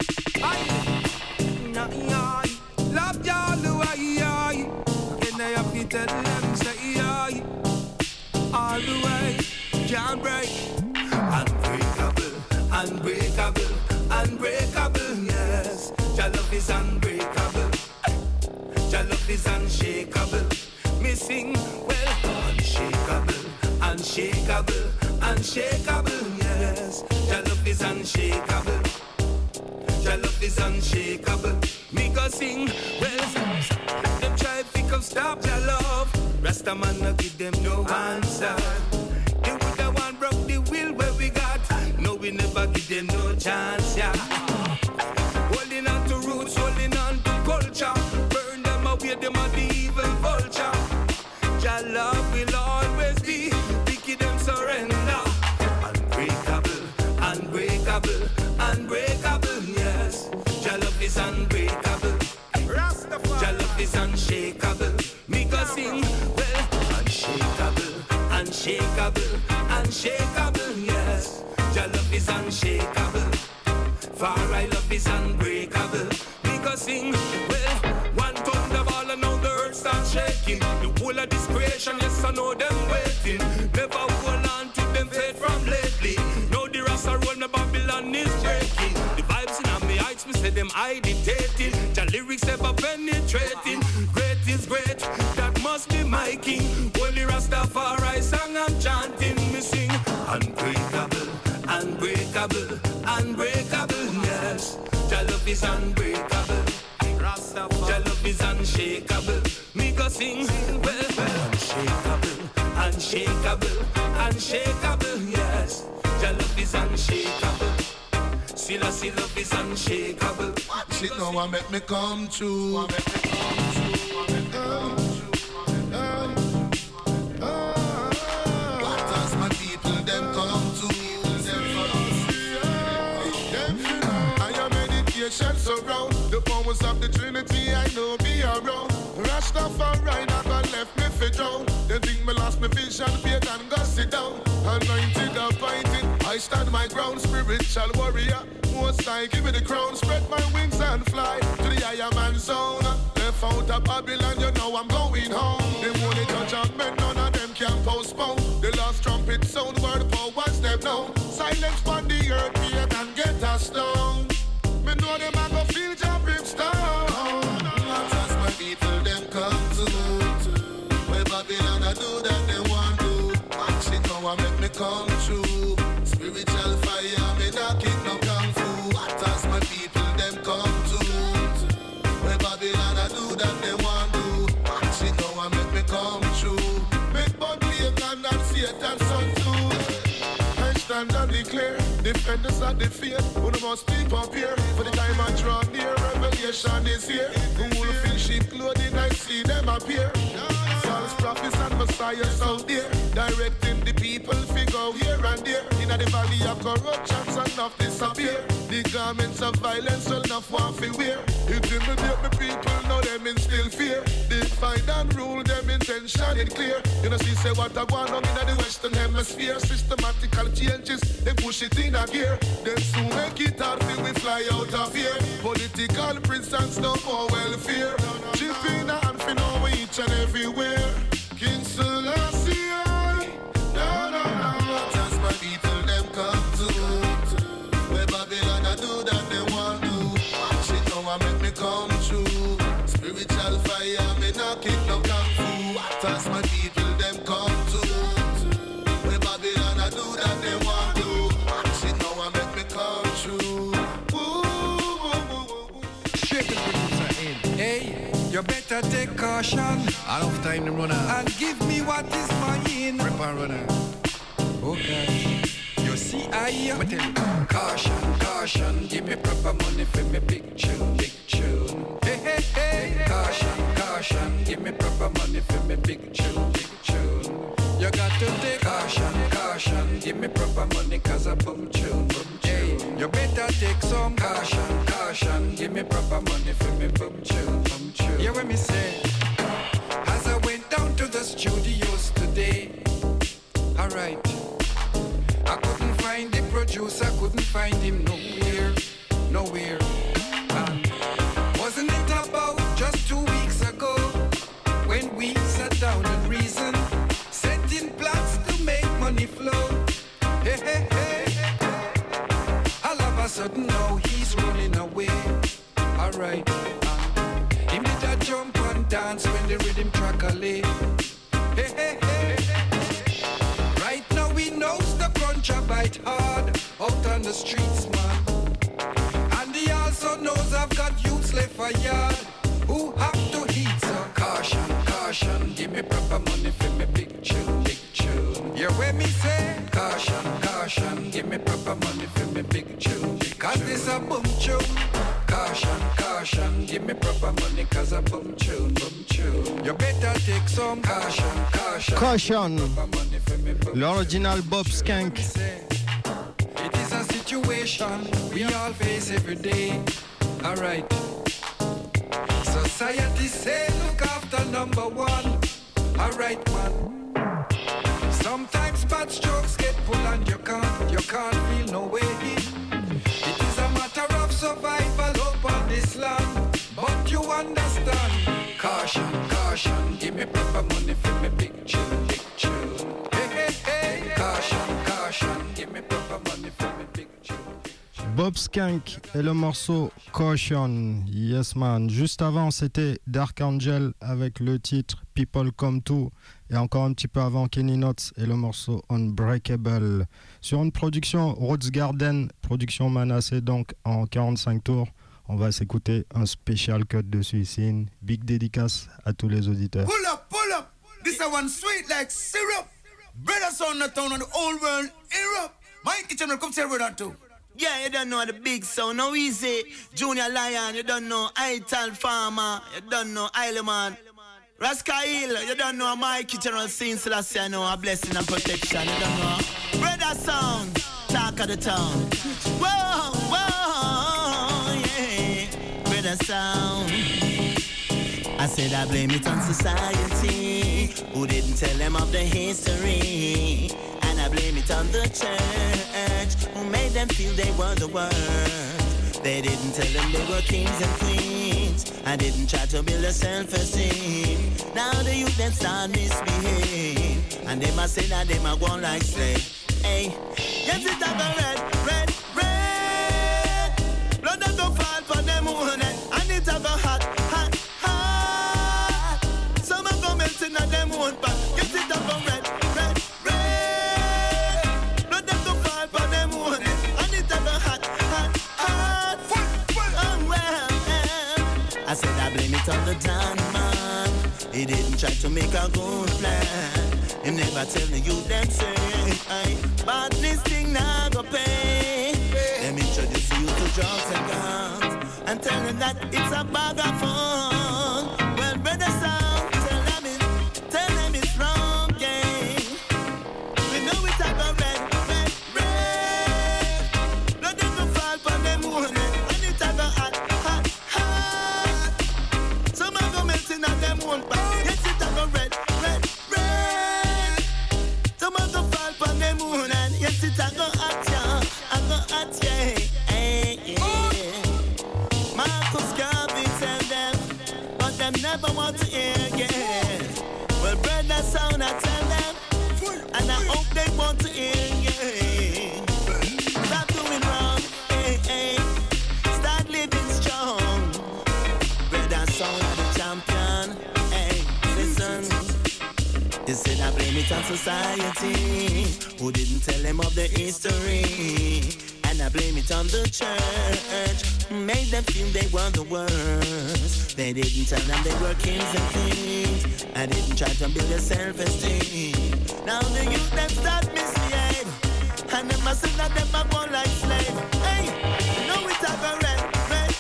Love y'all the way, and I have to tell them say, all the way, can't break. Unbreakable, unbreakable, unbreakable, yes. Your love is unbreakable. Your love is unshakable. Missing, well, unshakable, unshakable, unshakable, yes. Your love is unshakable. Your love is unshakable. Me go sing, well, them try pick up, stop your love. Rasta man no give them no answer. They would have one broke the will where we got. No, we never give them no chance, yeah. Holding on to roots, holding on to culture. Burn them away, them are the evil vulture. Your love will always be, wicked them surrender. Unbreakable, unbreakable, unbreakable, yes. Your love is unbreakable. Your love is unshakable. Me go sing, well, unshakable, unshakable, unshakable, yes. Your love is unshakable. For I love is unbreakable. Me go sing, well, one thunderball and now the earth starts shaking. The whole of this creation, yes, I know them waiting. Never hold on to them faith from lately. Now the Rasta roll, the Babylon is breaking. The vibes in on me heights, me say them I dictating. The lyrics ever penetrating. Great is great, that must be my king. Holy Rastafari song I'm chanting. Me sing unbreakable, unbreakable, unbreakable, yes. Your love is unbreakable. Your love is unshakable. Me go sing, well, well, unshakable, unshakable, unshakable, yes. Your love is unshakable. Selassie love is unshakable. Watch it now, I make me come true. I make me come true. I make me come true. Hey, hey. What does my people them come to? Them come to. I am meditation surround the powers of the Trinity. I know be around. Rastafari never left me for drown. They think me lost my vision, faith and go sit down. Anointed, appointed, I stand my ground. Spiritual warrior, most I give me the crown. Spread my wings and fly to the higher man zone. Left out of Babylon, you know I'm going home. They only judgment, none of them can postpone. The last trumpet sound, where the power step down. Silence on the earth, we can get a stone. Me know them I go feel jumping stone. As my people them come to, where Babylon I do that they want to. Watch it now, I make me come true. Spiritual fire, me not kick no kung fu. What as my people them come to, where Babylon I do that they want to. Watch it now, I make me come true. Make body and not Satan son too. I stand and declare, defenders of the faith, who must be prepared for the time I draw near. Revelation is here. Who will feel sheep clothing, I see them appear. False prophets and messiahs out there, directing the people figure here and there. In the valley of corruption, and enough disappear. The garments of violence will not want to wear. Intimidate the people, now them in still fear. They find and rule them intention in clear. You know, see say what I want on in the Western Hemisphere. Systematical changes, they push it in a gear. Then soon make it hard till we fly out of here. Political prisons, no more welfare. Chipping and fin over each and everywhere. King Selassie, no, no, no. Just my people, them come to. Where Babylon I do that they want to. Watch it now, I make me come true. Spiritual fire, me not kick no kung fu. What as my people, them come to. Where Babylon I do that they want to. Watch it now, I make me come true. Woo, woo, woo, woo, woo. Straight to the producer in. Hey, you better take caution. Enough time to run out. And give me what is mine. Rip and run out. Okay. You see, I am tell you. Caution, caution. Give me proper money for me big tune, big tune. Hey, hey, hey. Caution, caution. Give me proper money for me big tune, big tune. You got to take caution, caution. Give me proper money cause I boom tune, boom tune. Hey, you better take some caution, caution. Give me proper money for me boom tune, boom tune. You hear me say? As I went down to the studios today, alright, I couldn't find the producer, couldn't find him nowhere, nowhere. And wasn't it about just two weeks ago when we sat down and reasoned, setting plans to make money flow? Hey, hey, hey. All of a sudden now he's running away. Alright, and him did a jump and dance when the rhythm track a lay. Hey, hey, hey. Right now he knows the crunch a bite hard out on the streets, man. And he also knows I've got youths left for yard who have to heat. So caution, caution, give me proper money for me big tune, big tune. You hear me say? Caution, caution, give me proper money for me big tune, big tune. Cause this a boom tune. Caution, caution, give me proper money cause a boom tune, boom tune. You better take some caution, caution. Caution. L'original Bob Skank. It is a situation we all face every day. Alright. Society say look after number one. Alright, man. Sometimes bad strokes get pulled and you can't, you can't feel no way in. It is a matter of survival up on this land. But you understand. Caution, caution, give me proper money for me big tune, big tune. Hey, hey, hey. Caution, caution, give me proper money for me big tune. Bob Skank et le morceau Caution, yes man. Juste avant c'était Dark Angel avec le titre People Come To, et encore un petit peu avant Kenny Notes et le morceau Unbreakable. Sur une production Rhodes Garden, production menacée donc en quarante-cinq tours. On va s'écouter un special cut de Suicide. Big dédicace à tous les auditeurs. Pull up, pull up. This is one sweet like syrup. Brother sound the town on the whole world. Erupt. My kitchen will come say word on too. Yeah, you don't know the big sound, no easy. Junior Lion, you don't know Ital Farmer, you don't know Isleman. Raskail, you don't know Mikey General Sin Selassie, I know a blessing and protection, you don't know. Brother Sound, talk of the town. Whoa, whoa, yeah. Brother Sound. I said I blame it on society, who didn't tell them of the history. And I blame it on the church, who made them feel they were the worst. They didn't tell them they were kings and queens. I didn't try to build a self-esteem. Now the youth them start misbehave, and they must say that they might go like slaves. Hey, yes it's a red, red, red. Blood that go fall for them own head, and it's a go hot, hot, hot. Some are go melting on them own back. Yes it's a go red, red, red. Blood that go fall for them own head, and it's a go hot, hot, hot. Oh well, I said I blame it on the Don man. He didn't try to make a good plan. Him never tell the youth them say, aye, but this thing now go pay. Them introduce you to drugs and guns, and tell them that it's a bag of fun. Well, brother Sound, tell them it, tell them it's wrong, yeah. We know it's a go red, red, red. Blood them go fall for them own head, and it's a go hot, hot, hot. Some are go melting on them own back. Yes, it's a go red, red, red. Some are go fall for them own, and yes, it's a go hot, yeah, a go hot, yeah. Hey, yeah. Marcus Garvey tell them, but them never want to hear again. Well, brother Sound, I tell them, and I hope they want to hear again. Stop doing wrong, hey, hey. Start living strong. Brother Sound are the champion. Hey, listen. They said I blame it on society, who didn't tell them of the history. And I blame it on the church, who made them feel they were the worst. They didn't tell them they were kings and queens. I didn't try to build a self-esteem. Now the youth them start misbehave, and they must say that them are born like slave. Hey, no it's a go red, red,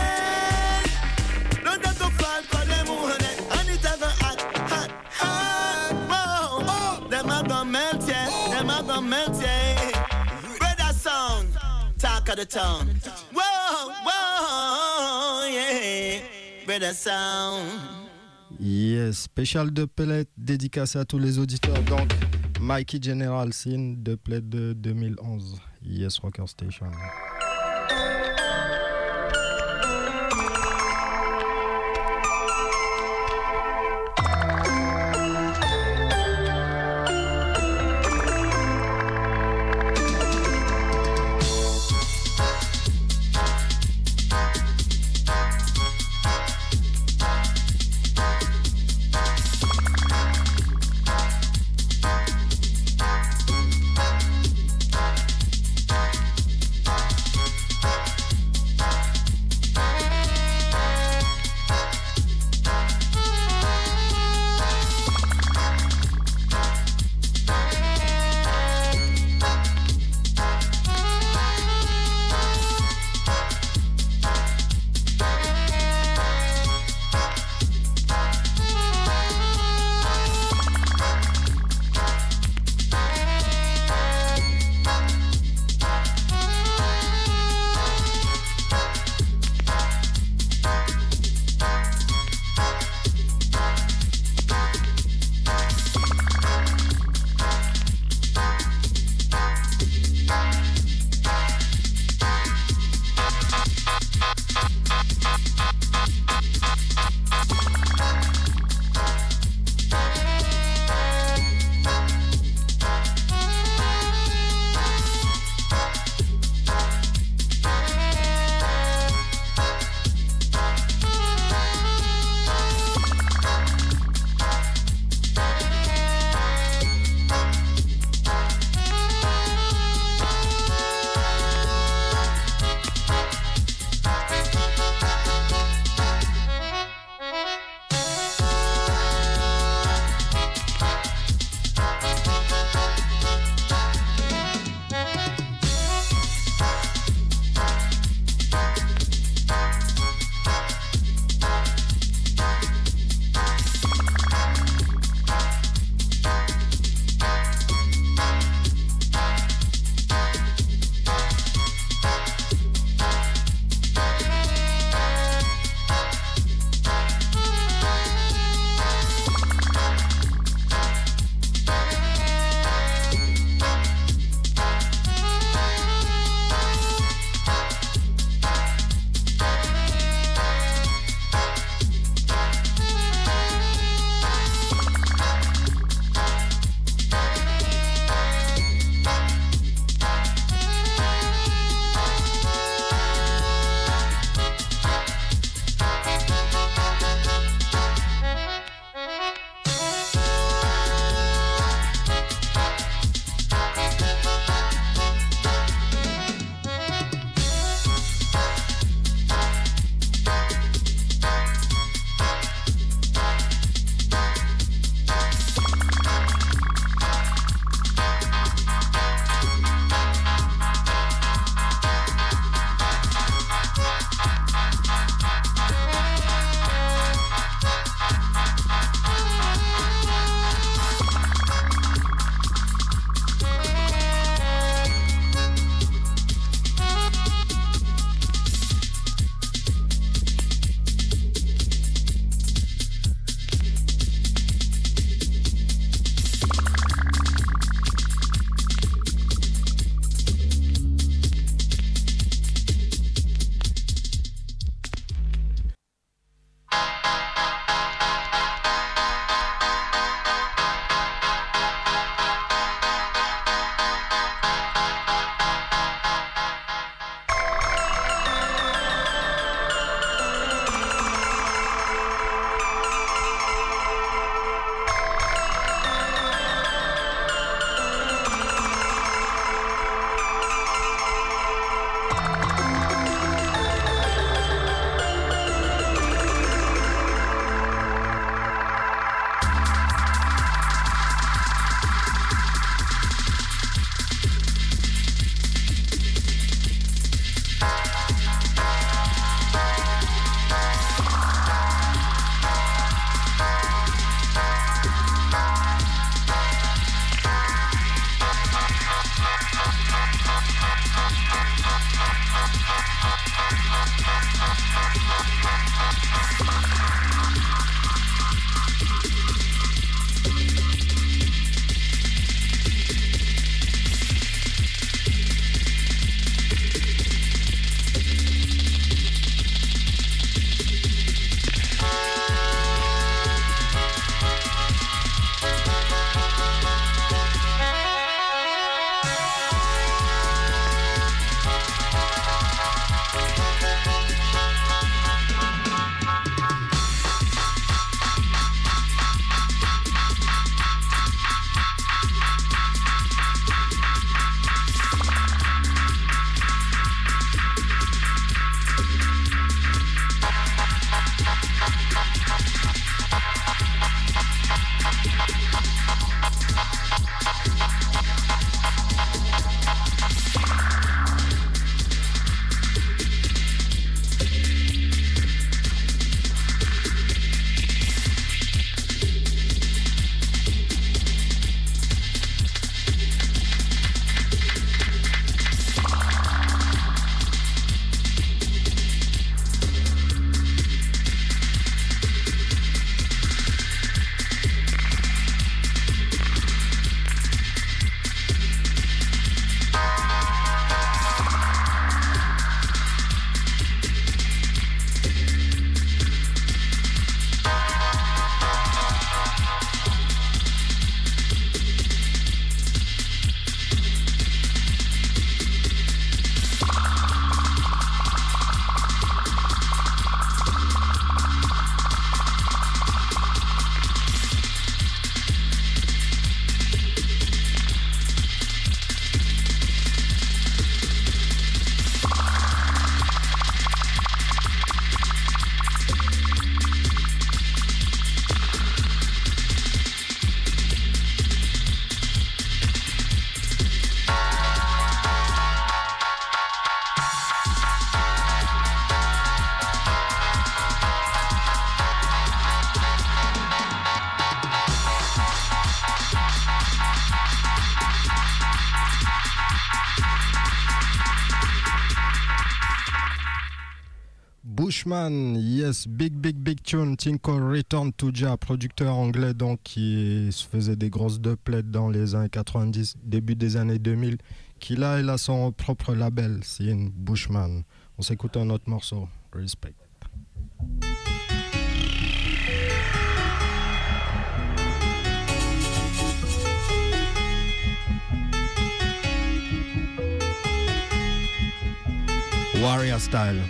red. Don't that go fall for them who own it, and it's a go hot, hot, hot. Whoa, oh, them are gonna melt, yeah, them are gonna melt, yeah. Brother Sound, talk of the town. Whoa, whoa, yeah. Brother Sound. Yes, spécial de Pellet dédicacé à tous les auditeurs. Donc, Mikey General Sin de Pellet de deux mille onze. Yes, Rocker Station. Thank Bushman, yes, big, big, big tune, Tinko Return to Ja, producteur anglais donc qui se faisait des grosses doublets dans les années quatre-vingt-dix, début des années deux mille, qui là, il a son propre label, c'est une Bushman. On s'écoute un autre morceau, Respect. Warrior style.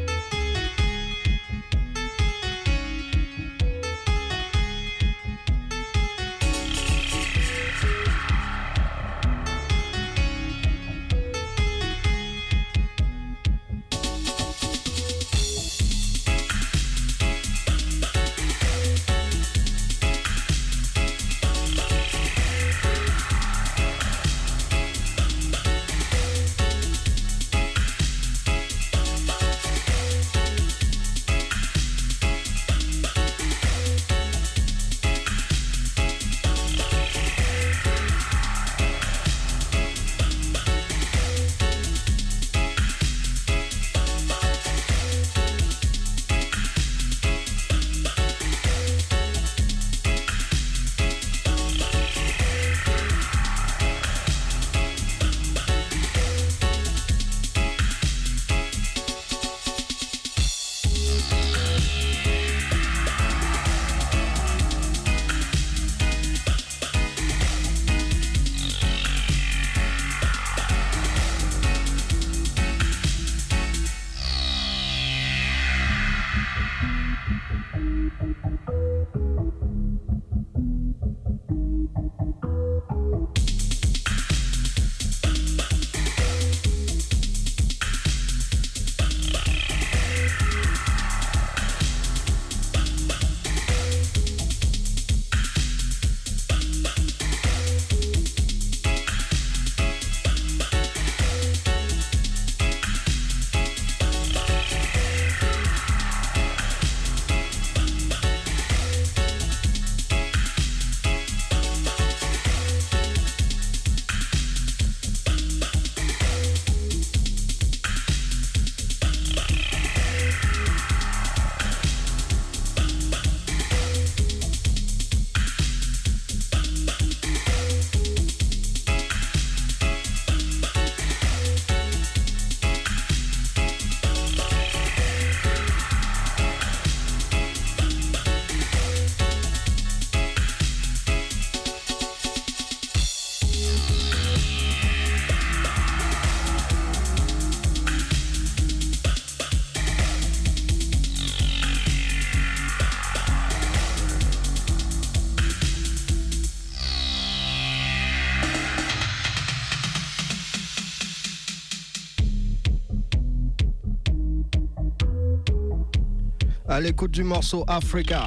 À l'écoute du morceau Africa,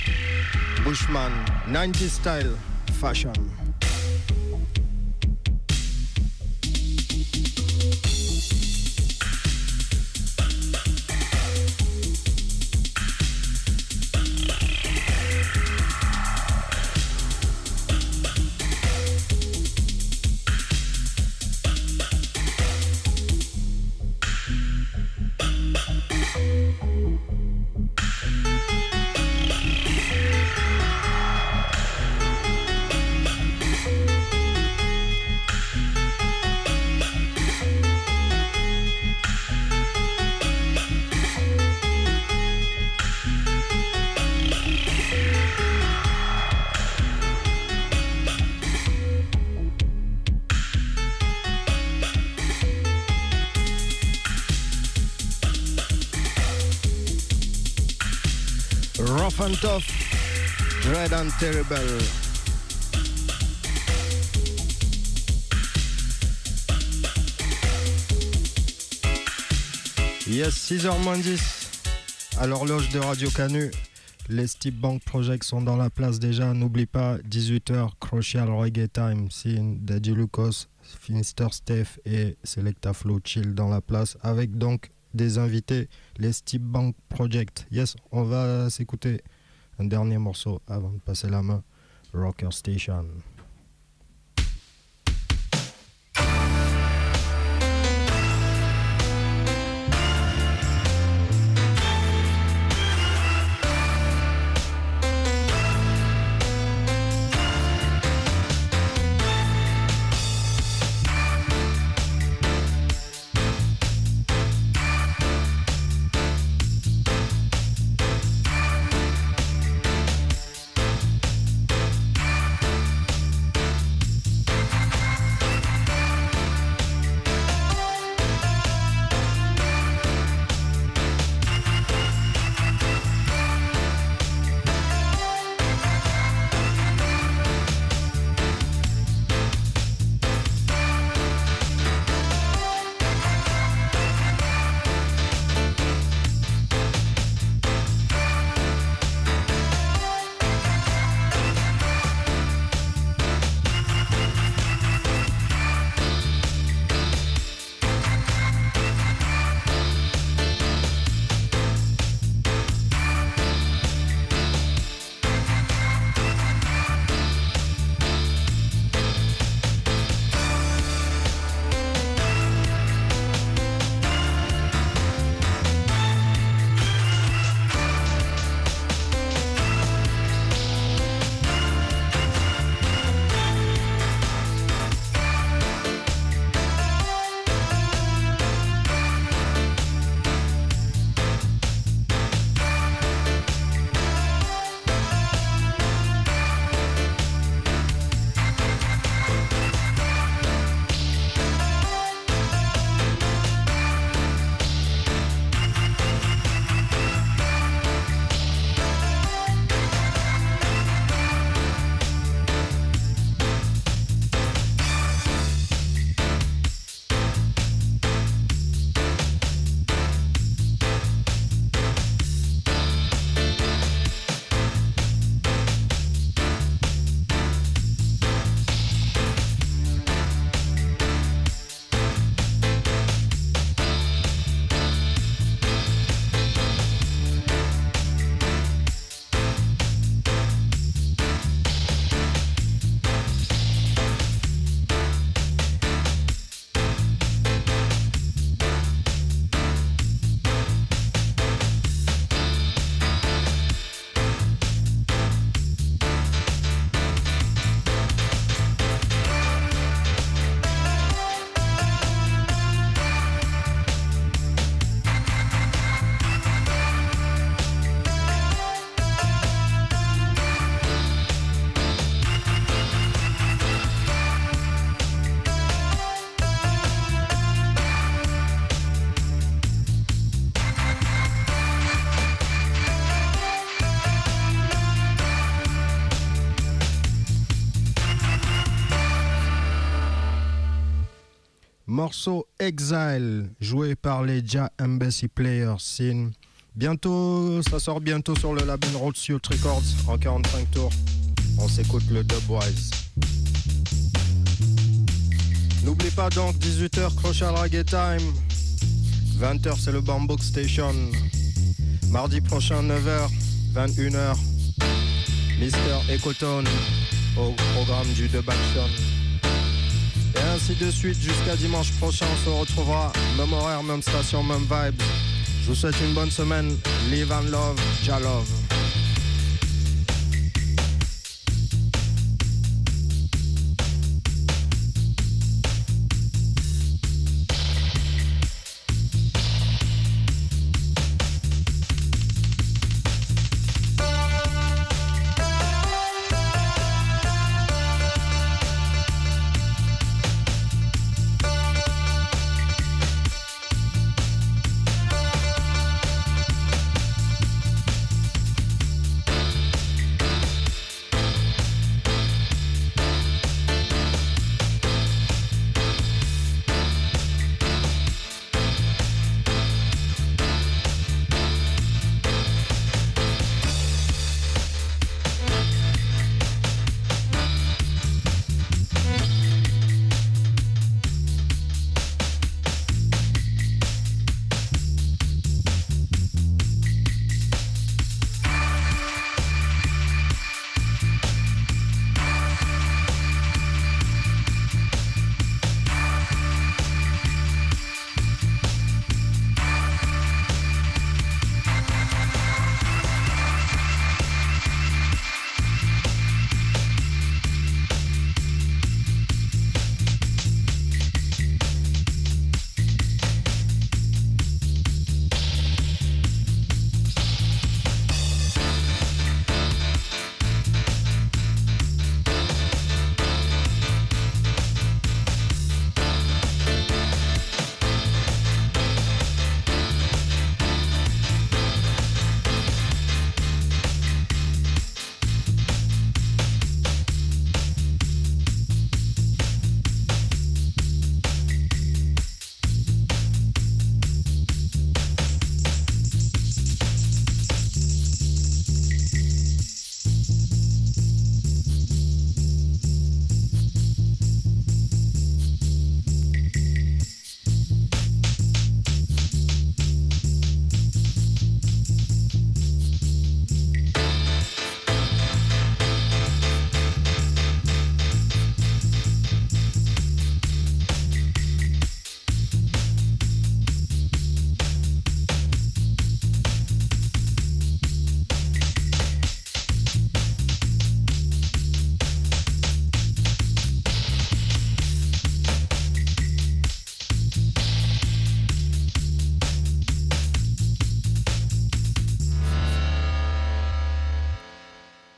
Bushman, nineties style, fashion. Rough and tough, dread and terrible. Yes, six heures moins dix à l'horloge de Radio Canu. Les Steep Bank Project sont dans la place déjà. N'oublie pas, dix-huit heures, Crucial Reggae Time. Sin, Daddy Lucas, Finister Steph et Selecta Flow Chill dans la place. Avec donc des invités, les Steep Bank Project. Yes, on va s'écouter un dernier morceau avant de passer la main. Rocker Station. Morceau Exile, joué par les Jah Embassy Players. C'est une- bientôt, ça sort bientôt sur le label Roadsuit Records en quarante-cinq tours. On s'écoute le Dubwise. N'oublie pas donc, dix-huit heures Crucial Reggae Time. vingt heures c'est le Bamboo Station. Mardi prochain neuf heures, vingt et une heures, Mister Ecotone au programme du Dub Action. Et ainsi de suite jusqu'à dimanche prochain, on se retrouvera, même horaire, même station, même vibes. Je vous souhaite une bonne semaine. Live and love, Jah love.